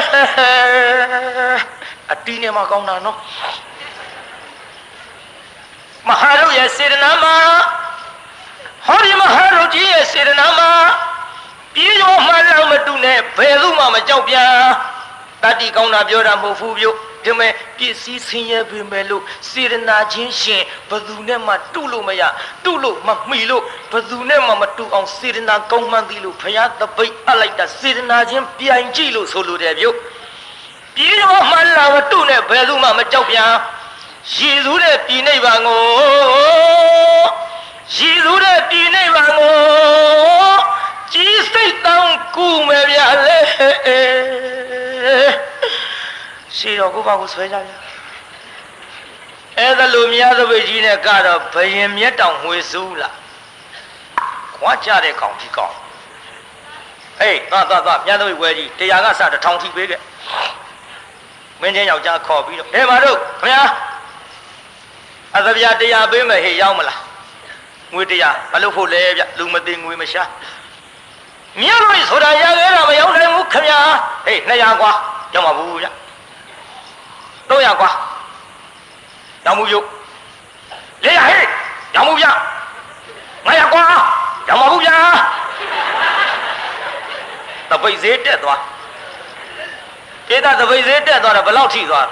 အတီးနဲ့မှကောင်းတာနော်မဟာရုပ်ရဲ့စေတနာမှာဟောဒီမဟာရုပ်ကြီးရဲ့စေတနာမှာပြေရောမှလောက်မတူနဲ့ဘယ်သူမှမကြောက်ပြန်တတိကောင်းတာပြောတာမဟုတ်ဘူးပြုတ်ဒီမဲ့ပစ္စည်းဆင်းရဲပေမဲ့လို့စေတနာချင်းရှင်ဘယ်သူနဲ့မှတူလို့မရတူလို့မမှီလို့ဘယ်သူနဲ့မှမတူအောင်စေတနာကောင်းမှန်းသိလို့ဘုရားသပိတ်အပ်လိုက်တာစေတနာချင်းပြိုင်ကြည့်လို့ဆိုလိုတယ်ပြုတ်ပြေရောမှလောက်မတူနဲ့ဘယ်သူမှမကြောက်ပြန်ရည်စူးတဲ့ပြည်နိဗ္ဗာန်ကိုရည်စူးတဲ့ပြည်နိဗ္ဗာန်ကိုကြီးစိတ်တောင်းကူမယ်ဗျာလေရှိတော်ကိုပါကိုဆွဲကြဗျာအဲ့ဒါလိုမြတ်သပိတ်ကြီးနဲ့ကတော့ဘယင်မြတ်တောင်ငွေစုလားခွာကြတဲ့ကောင်ကြီးကောင်အေးသွားမြတ်သပိတ်ဝဲကြီးတရားကစ1000ထိပေးခဲ့မင်းချင်းယောက်ျားခေါ်ပြီးတော့ဟဲ့မတို့ခင်ဗျာအသဗျာတရားပေးမယ်ဟေ့ရောက်မလားငွေတရားမလုပ်ဖို့လဲဗျလူမသိငွေမရှာမြတ်ရိဆိုတာရခဲ့တာမရောက်နိုင်ဘူးခင်ဗျာဟေး200ကွာရောက်မှာဘူးဗျ300ကွာရောက်မှုပြုတ်400ဟေးရောက်မှုဗျ900ကွာရောက်မှာဘူးဗျတပိတ်သေးတက်သွားဧကတပိတ်သေးတက်သွားတော့ဘယ်လောက်ထိသွား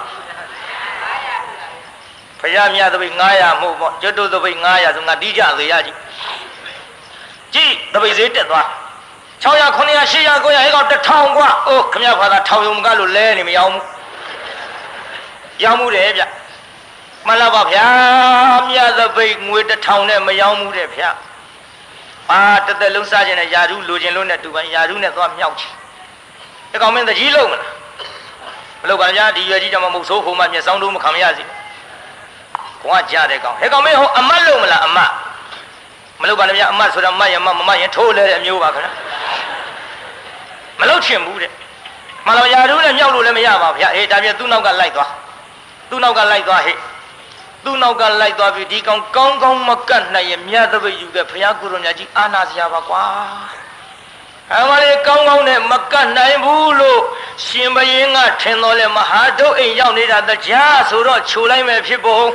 ဖယားမြတ်တပိတ်900မဟုတ်ပေါ့ကျွတ်တို့တပိတ်900ဆိုငါတီးကြသေးရကြည့်ကြည့်တပိတ်သေးတက်သွား600 900 800 900အဲ့ကောင်1000กว่าအိုးခမရဖာသာ1000ယုံကလို့လဲနေမရောက်ဘူးရောက်မှုတယ်ဗျမှန်လားပါဗျာမြတ်သပိတ်ငွေ1000နဲ့မရောက်မှုတဲ့ဗျာတသက်လုံးစားခြင်းနဲ့ယာရုလိုခြင်းလို့နဲ့တူပါယာရုနဲ့သွားမြောက်ချင်ဒီကောင်မင်းတကြီးလုံးမလားမလုပ်ပါဗျာဒီရွယ်ကြီးတောင်မဟုတ်ဆိုးဖို့မှမျက်စောင်းတို့မခံရစီကွာကြားတဲ့ကောင်ဟဲ့ကောင်မင်းဟိုအမတ်လုံးမလားအမတ်မလုပ်ပါနဲ့ဗျာအမတ်ဆိုတာမတ်ရမမရင်ထိုးလဲတဲ့အမျိုးပါခင်ဗျာမလုပ်ချင်ဘူးတဲ့မလောရာတို့နဲ့မြောက်လို့လည်းမရပါဗျာအေးဒါပြသူ့နောက်ကလိုက်သွားဟေ့သူ့နောက်ကလိုက်သွားပြီဒီကောင်ကောင်းကောင်းမကတ်နိုင်ရင်မြတ်သပိတ်ယူတဲ့ဘုရားကိုယ်တော်မြတ်ကြီးအာနာစရာပါကွာအမလေးကောင်းကောင်းနဲ့မကတ်နိုင်ဘူးလို့ရှင်ဘရင်ကထင်တော်လဲမဟာဒုတ်အိမ်ရောက်နေတာတရားဆိုတော့ခြုံလိုက်မယ်ဖြစ်ပုံ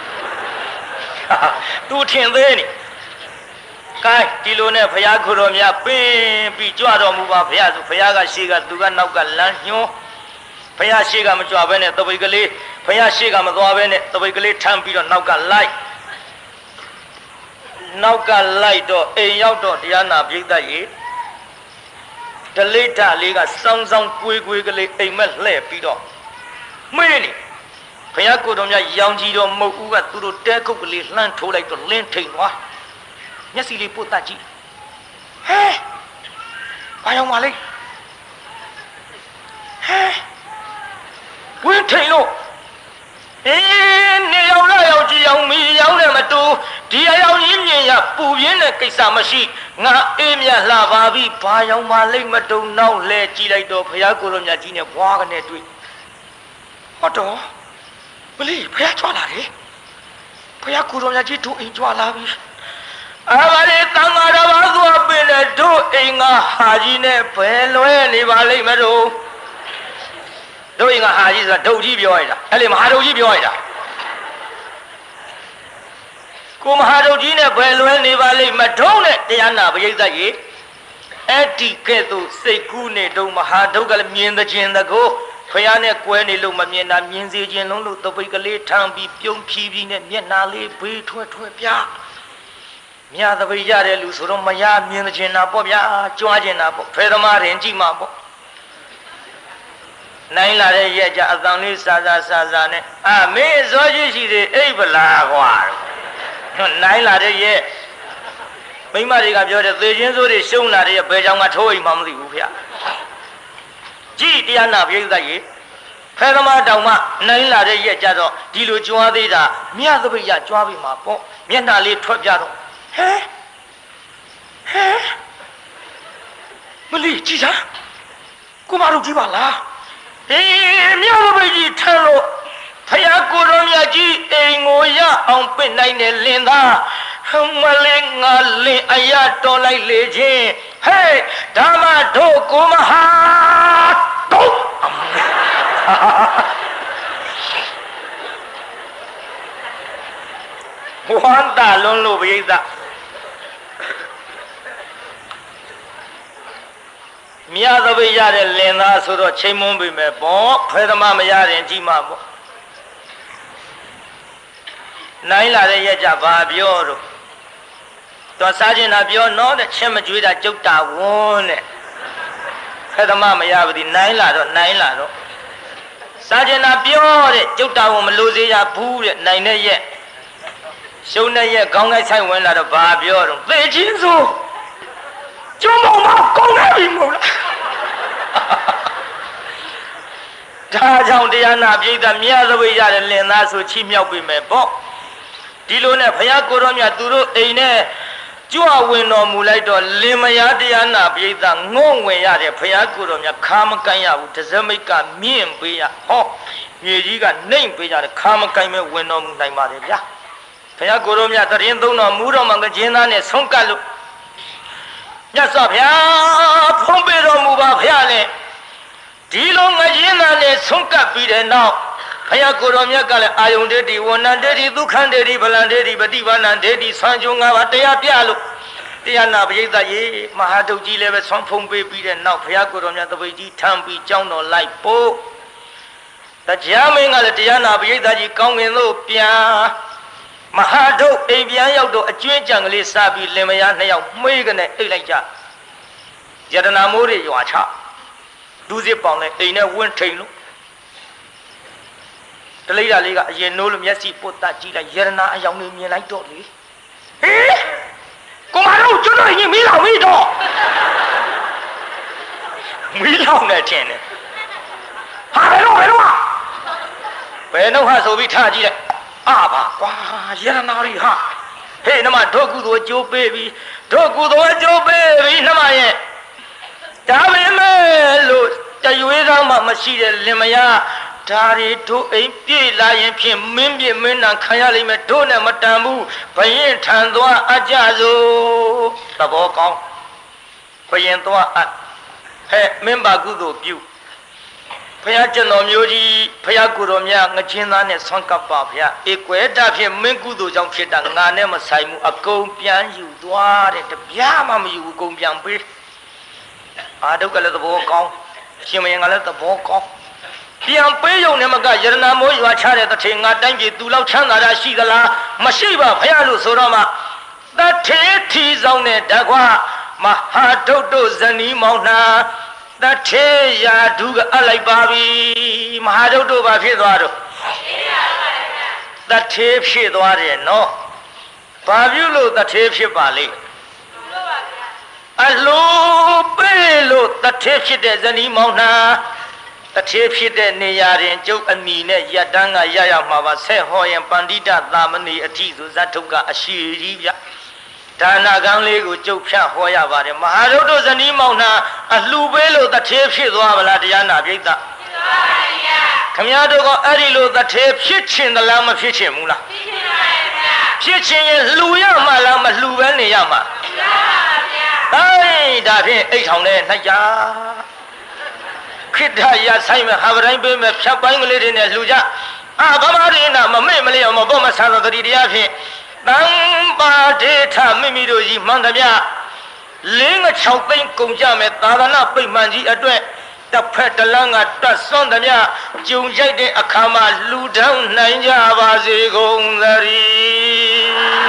သူထင်သေးနေကိုင်းဒီလိုနဲ့ဘုရားကိုယ်တော်မြတ်ပင်းပြီးကြွတော်မူပါဘုရားဆိုဘုရားကရှေ့ကသူကနောက်ကလမ်းညွှန်းဘုရားရှေ့ကမကြွဘဲနဲ့တပိတ်ကလေးဘုရားရှေ့ကမသွားဘဲနဲ့တပိတ်ကလေးထမ်းပြီးတော့နောက်ကလိုက်တော့အိမ်ရောက်တော့တရားနာပြိဿရေဒလိထလေးကစောင်းစောင်းကွေးကလေးအိမ်မက်လှဲ့ပြီးတော့မေးနေဘုရားကိုယ်တော်မြတ်ရောင်ကြီးတော်မုတ်ဦးကသူတို့တဲခုတ်ကလေးလှမ်းထိုးလိုက်တော့လင်းထိန်သွားမျက်စိလေးပို့တတ်ကြည့်ဟဲဘာရောက်ပါလိမ့်ဟဲဝင်းထိန်လို့နေရောက်လာရောက်ကြည့်အောင်မီရောက်တယ်မတူဒီအယောင်ကြီးမြင်ရပူပြင်းတဲ့ကိစ္စမရှိငါအေးမြလှပါပြီဘာရောက်ပါလိမ့်မတူနောက်လဲကြည့်လိုက်တော့ဘုရားကိုယ်တော်မြတ်ကြီးနဲ့ဘွားကနေတွေ့ဟောတော့မလေးဘုရားကြွလာတယ်ဘဘုရားကိုတော်မြတ်ကြီးတို့အိမ်ကြွလာပြီဘာလဲတန်ဃာတော်ဘာသွားပင်နဲ့တို့အိမ်ကဟာကြီးနဲ့ဘယ်လွဲနေပါလိမ့်မလို့တို့အိမ်ကဟာကြီးဆိုတာဒုတ်ကြီးပြောရတာအဲ့လေမဟာဒုတ်ကြီးပြောရတာကိုမဟာဒုတ်ကြီးနဲ့ဘယ်လွဲနေပါလိမ့်မထုံးနဲ့တရားနာပရိသတ်ကြီးအဲ့ဒီကဲ့သို့စိတ်ကူးနေတော့မဟာဒုတ်ကလည်းမြင်တဲ့ခြင်းတကိုဖယားနဲ့ကွဲနေလို့မမြင်တာမြင်စေခြင်းလုံးလို့တပိတ်ကလေးထမ်းပြီးပြုံးဖြီးပြီးနဲ့မျက်နာလေးဘေးထွက်ပြမြာတပိတ်ရတဲ့လူဆိုတော့မရမြင်ခြင်းနာပေါ့ဗျာကြွားခြင်းနာပေါ့ဖဲသမားရင်ကြည့်မှာပေါ့နိုင်လာတဲ့ရဲ့ကြအတန်လေးစာနဲ့မင်းဇောကြီးရှိသေးအိပ်ပလားကွာနိုင်လာတဲ့ရဲ့မိမတွေကပြောတယ်သေချင်းစိုးတွေရှုံးလာတဲ့ရဲ့ဘယ်ကြောင်ကထိုးအိမ်မှမသိဘူးဖေကြည်တရားနာပြိဿကြီးဖဲသမားတောင်မှနိုင်လာတဲ့ရဲ့ကြတော့ဒီလိုကြွားသေးတာမြတ်သပိတ်ရကြွားပြီမှာပေါ့မျက်နှာလေးထွက်ပြတော့ဟဲမလီကြည်စားကိုမတို့ကြည့်ပါလားမြတ်သပိတ်ကြီးထမ်းလို့ဖယားကိုတော်မြတ်ကြီးအိမ်ကိုရအောင်ပင့်နိုင်တဲ့လင်သားမလေးငါလင်အရာတော်လိုက်လေချင်းဟဲ့ဓမ္မတို့ကိုမဟာတို့ဝမ်းသာလွန်းလို့ပြိဿမြတ်သပိတ်ရတဲ့လင်သားဆိုတော့ချိန်မွန်းပြီမဲ့ပေါ့ဖဲသမားမရရင်ကြည့်မှာပေါ့နိုင်လာတဲ့ရဲ့ကြဘာပြောတော့တော်စားခြင်းတာပြောနော်တဲ့ချင်းမကြွေးတာကြုတ်တာဝန်းတဲ့ဖဲသမားမရဘူးဒီနိုင်လာတော့စားခြင်းတာပြောတဲ့ကြုတ်တာဝန်းမလို့စေရဘူးတဲ့နိုင်တဲ့ရဲ့ရှုံးတဲ့ရဲ့ခေါင်းကိုက်ဆိုင်ဝင်လာတော့ဘာပြောတော့သေချင်းဆိုကျုံမောင်မကောင်းနေပြီမို့လားဒါကြောင့်တရားနာပြိဿမြတ်သပိတ်ရတဲ့လင်သားဆိုချီးမြှောက်ပြီမဲ့ပေါ့ဒီလိုနဲ့ဘုရားကိုတော်မြတ်သူတို့အိမ်နဲ့ကြွဝင်တော်မူလိုက်တော့လင်မယားတရားနာပြိဿငုံဝင်ရတဲ့ဘုရားကိုတော်မြတ်ခါမကိုင်းရဘူးတစမိတ်ကမြင့်ပေးရဟောမြေကြီးကနှိမ့်ပေးကြတယ်ခါမကိုင်းမဲ့ဝင်တော်မူနိုင်ပါတယ်ဗျာဘုရားကိုတော်မြတ်တရင်သုံးတော်မူတော်မှာကကျင်းသားနဲ့ဆုံးကပ်လို့မြတ်စွာဘုရားဖုံးပေးတော်မူပါဘုရားနဲ့ဒီလိုငကျင်းသားနဲ့ဆုံးကပ်ပြီးတဲ့နောက်ဘုရားကိုတော်မြတ်ကလည်းအာယုန်တေတိဝဏ္ဏတေတိဒုက္ခတေတိဗလံတေတိပฏิဘာဏတေတိဆွမ်းကျုံ၅ပါးတရားပြလို့တရားနာပရိသတ်ရေမဟာဒုတ်ကြီးလည်းပဲဆွမ်းဖုံးပေးပြီးတဲ့နောက်ဘုရားကိုတော်မြတ်တပိတ်ကြီးထမ်းပြီးကြောင်းတော်လိုက်ပို့တရားမင်းကလည်းတရားနာပရိသတ်ကြီးကောင်းကင်သို့ပြန်မဟာဒုတ်အိမ်ပြန်ရောက်တော့အကျွင်းကြံကလေးစပြီးလင်မယားနှစ်ယောက်မှေးကနေအိတ်လိုက်ကြယတနာမိုးတွေရွာချဒူးစစ်ပေါင်နဲ့အိမ်နဲ့ဝင်းထိန်လို့တလိတာလေးကအရင်နိုးလို့မျက်စိပုတ်တကြည့်လိုက်ယရနာအယောင်လေးမြင်လိုက်တော့လေဟေးကိုမတော်ကျွတ်တော့ရင်မီးလောင်မီးတော့မီးလောင်နေတယ်ဟာဘယ်တော့ဟာဆိုပြီးထားကြည့်လိုက်ပါကွာယရနာလေးဟာဟေးနမဒုက္ကုသိုလ်ကြိုးပေးပြီးဒုက္ကုသိုလ်ကြိုးပေးပြီးနမရဲ့ဒါပဲမဲ့လို့တရွေးကောင်းမှမရှိတဲ့လင်မယားဒါရီတို့အိမ်ပြေးလာရင်ဖြင့်မင်းပြမင်းနံခံရလိမ့်မယ်တို့နဲ့မတန်ဘူးဘယင်ထံသွားအကြစို့သဘောကောင်းဘယင်သွားအဟဲ့မင်းပါကုသိုလ်ပြုဘုရားကျွန်တော်မျိုးကြီးဘုရားကိုယ်တော်မြတ်ငချင်းသားနဲ့ဆွမ်းကပ်ပါဘုရားဧကွယ်တာဖြင့်မင်းကုသိုလ်ကြောင့်ဖြစ်တာငါနဲ့မဆိုင်ဘူးအကုန်ပြန်ယူသွားတဲ့တပြားမှမယူဘူးအကုန်ပြန်ပေးအာဒုက္ခလည်းသဘောကောင်းရှင်မယင်ကလည်းသဘောကောင်းပြန်ပေးရုံနဲ့မကယရနာမိုးရွာချတဲ့တထေငါတိုင်းပြည်သူလောက်ချမ်းသာတာရှိသလားမရှိပါဘုရားလို့ဆိုတော့မှတထေထီဆောင်တဲ့တကွာမဟာဒုတ်တို့ဇနီးမောင်နှံတထေရာဓုကအပ်လိုက်ပါပြီမဟာဒုတ်တို့ဘာဖြစ်သွားတော့တထေဖြစ်သွားတယ်နော်ဘာပြုလို့တထေဖြစ်ပါလိမ့်အလိုပေးလို့တထေဖြစ်တဲ့ဇနီးမောင်နှံတထေဖြစ်တဲ့နေရာရင်ကျုပ်အမိနဲ့ရတန်းကရရမှာပါဆက်ဟောရင်ပန္တိတသာမဏေအထိဆိုဇတ်ထုကအရှိကြီးဗျဒါနာကောင်းလေးကိုကျုပ်ဖြတ်ဟောရပါတယ်မဟာဒုတ်တို့ဇနီးမောင်နှံအလှပေးလို့တထေဖြစ်သွားပါလားတရားနာပြိဿဖြစ်ပါဗျာခမည်းတော်ကအဲ့ဒီလိုတထေဖြစ်ချင်သလားမဖြစ်ချင်ဘူးလားဖြစ်ချင်ပါဗျာဖြစ်ချင်းရဲ့လှူရမှလားမလှူပဲနေရမှာဒါဖြင့်အိတ်ထောင်နဲ့နှိုက်ကြခိတ္တရဆိုင်မဲ့ဟာပတိုင်းပေးမဲ့ဖြတ်ပိုင်းကလေးတွေနဲ့လှူကြဗမာတွေနာမမေ့မလျော်မပေါ်မဆာသောတတိတရားဖြင့်တံပါဒေထမိမိတို့ကြီးမှန်သမျှ6သိန်းကုန်ကြမဲ့သာသနာပိတ်မှန်ကြီးအတွက်တစ်ဖက်တစ်လမ်းကတတ်စွန့်သမျှကြုံကြိုက်တဲ့အခါမှာလှူဒန်းနိုင်ကြပါစေကုန်သတည်း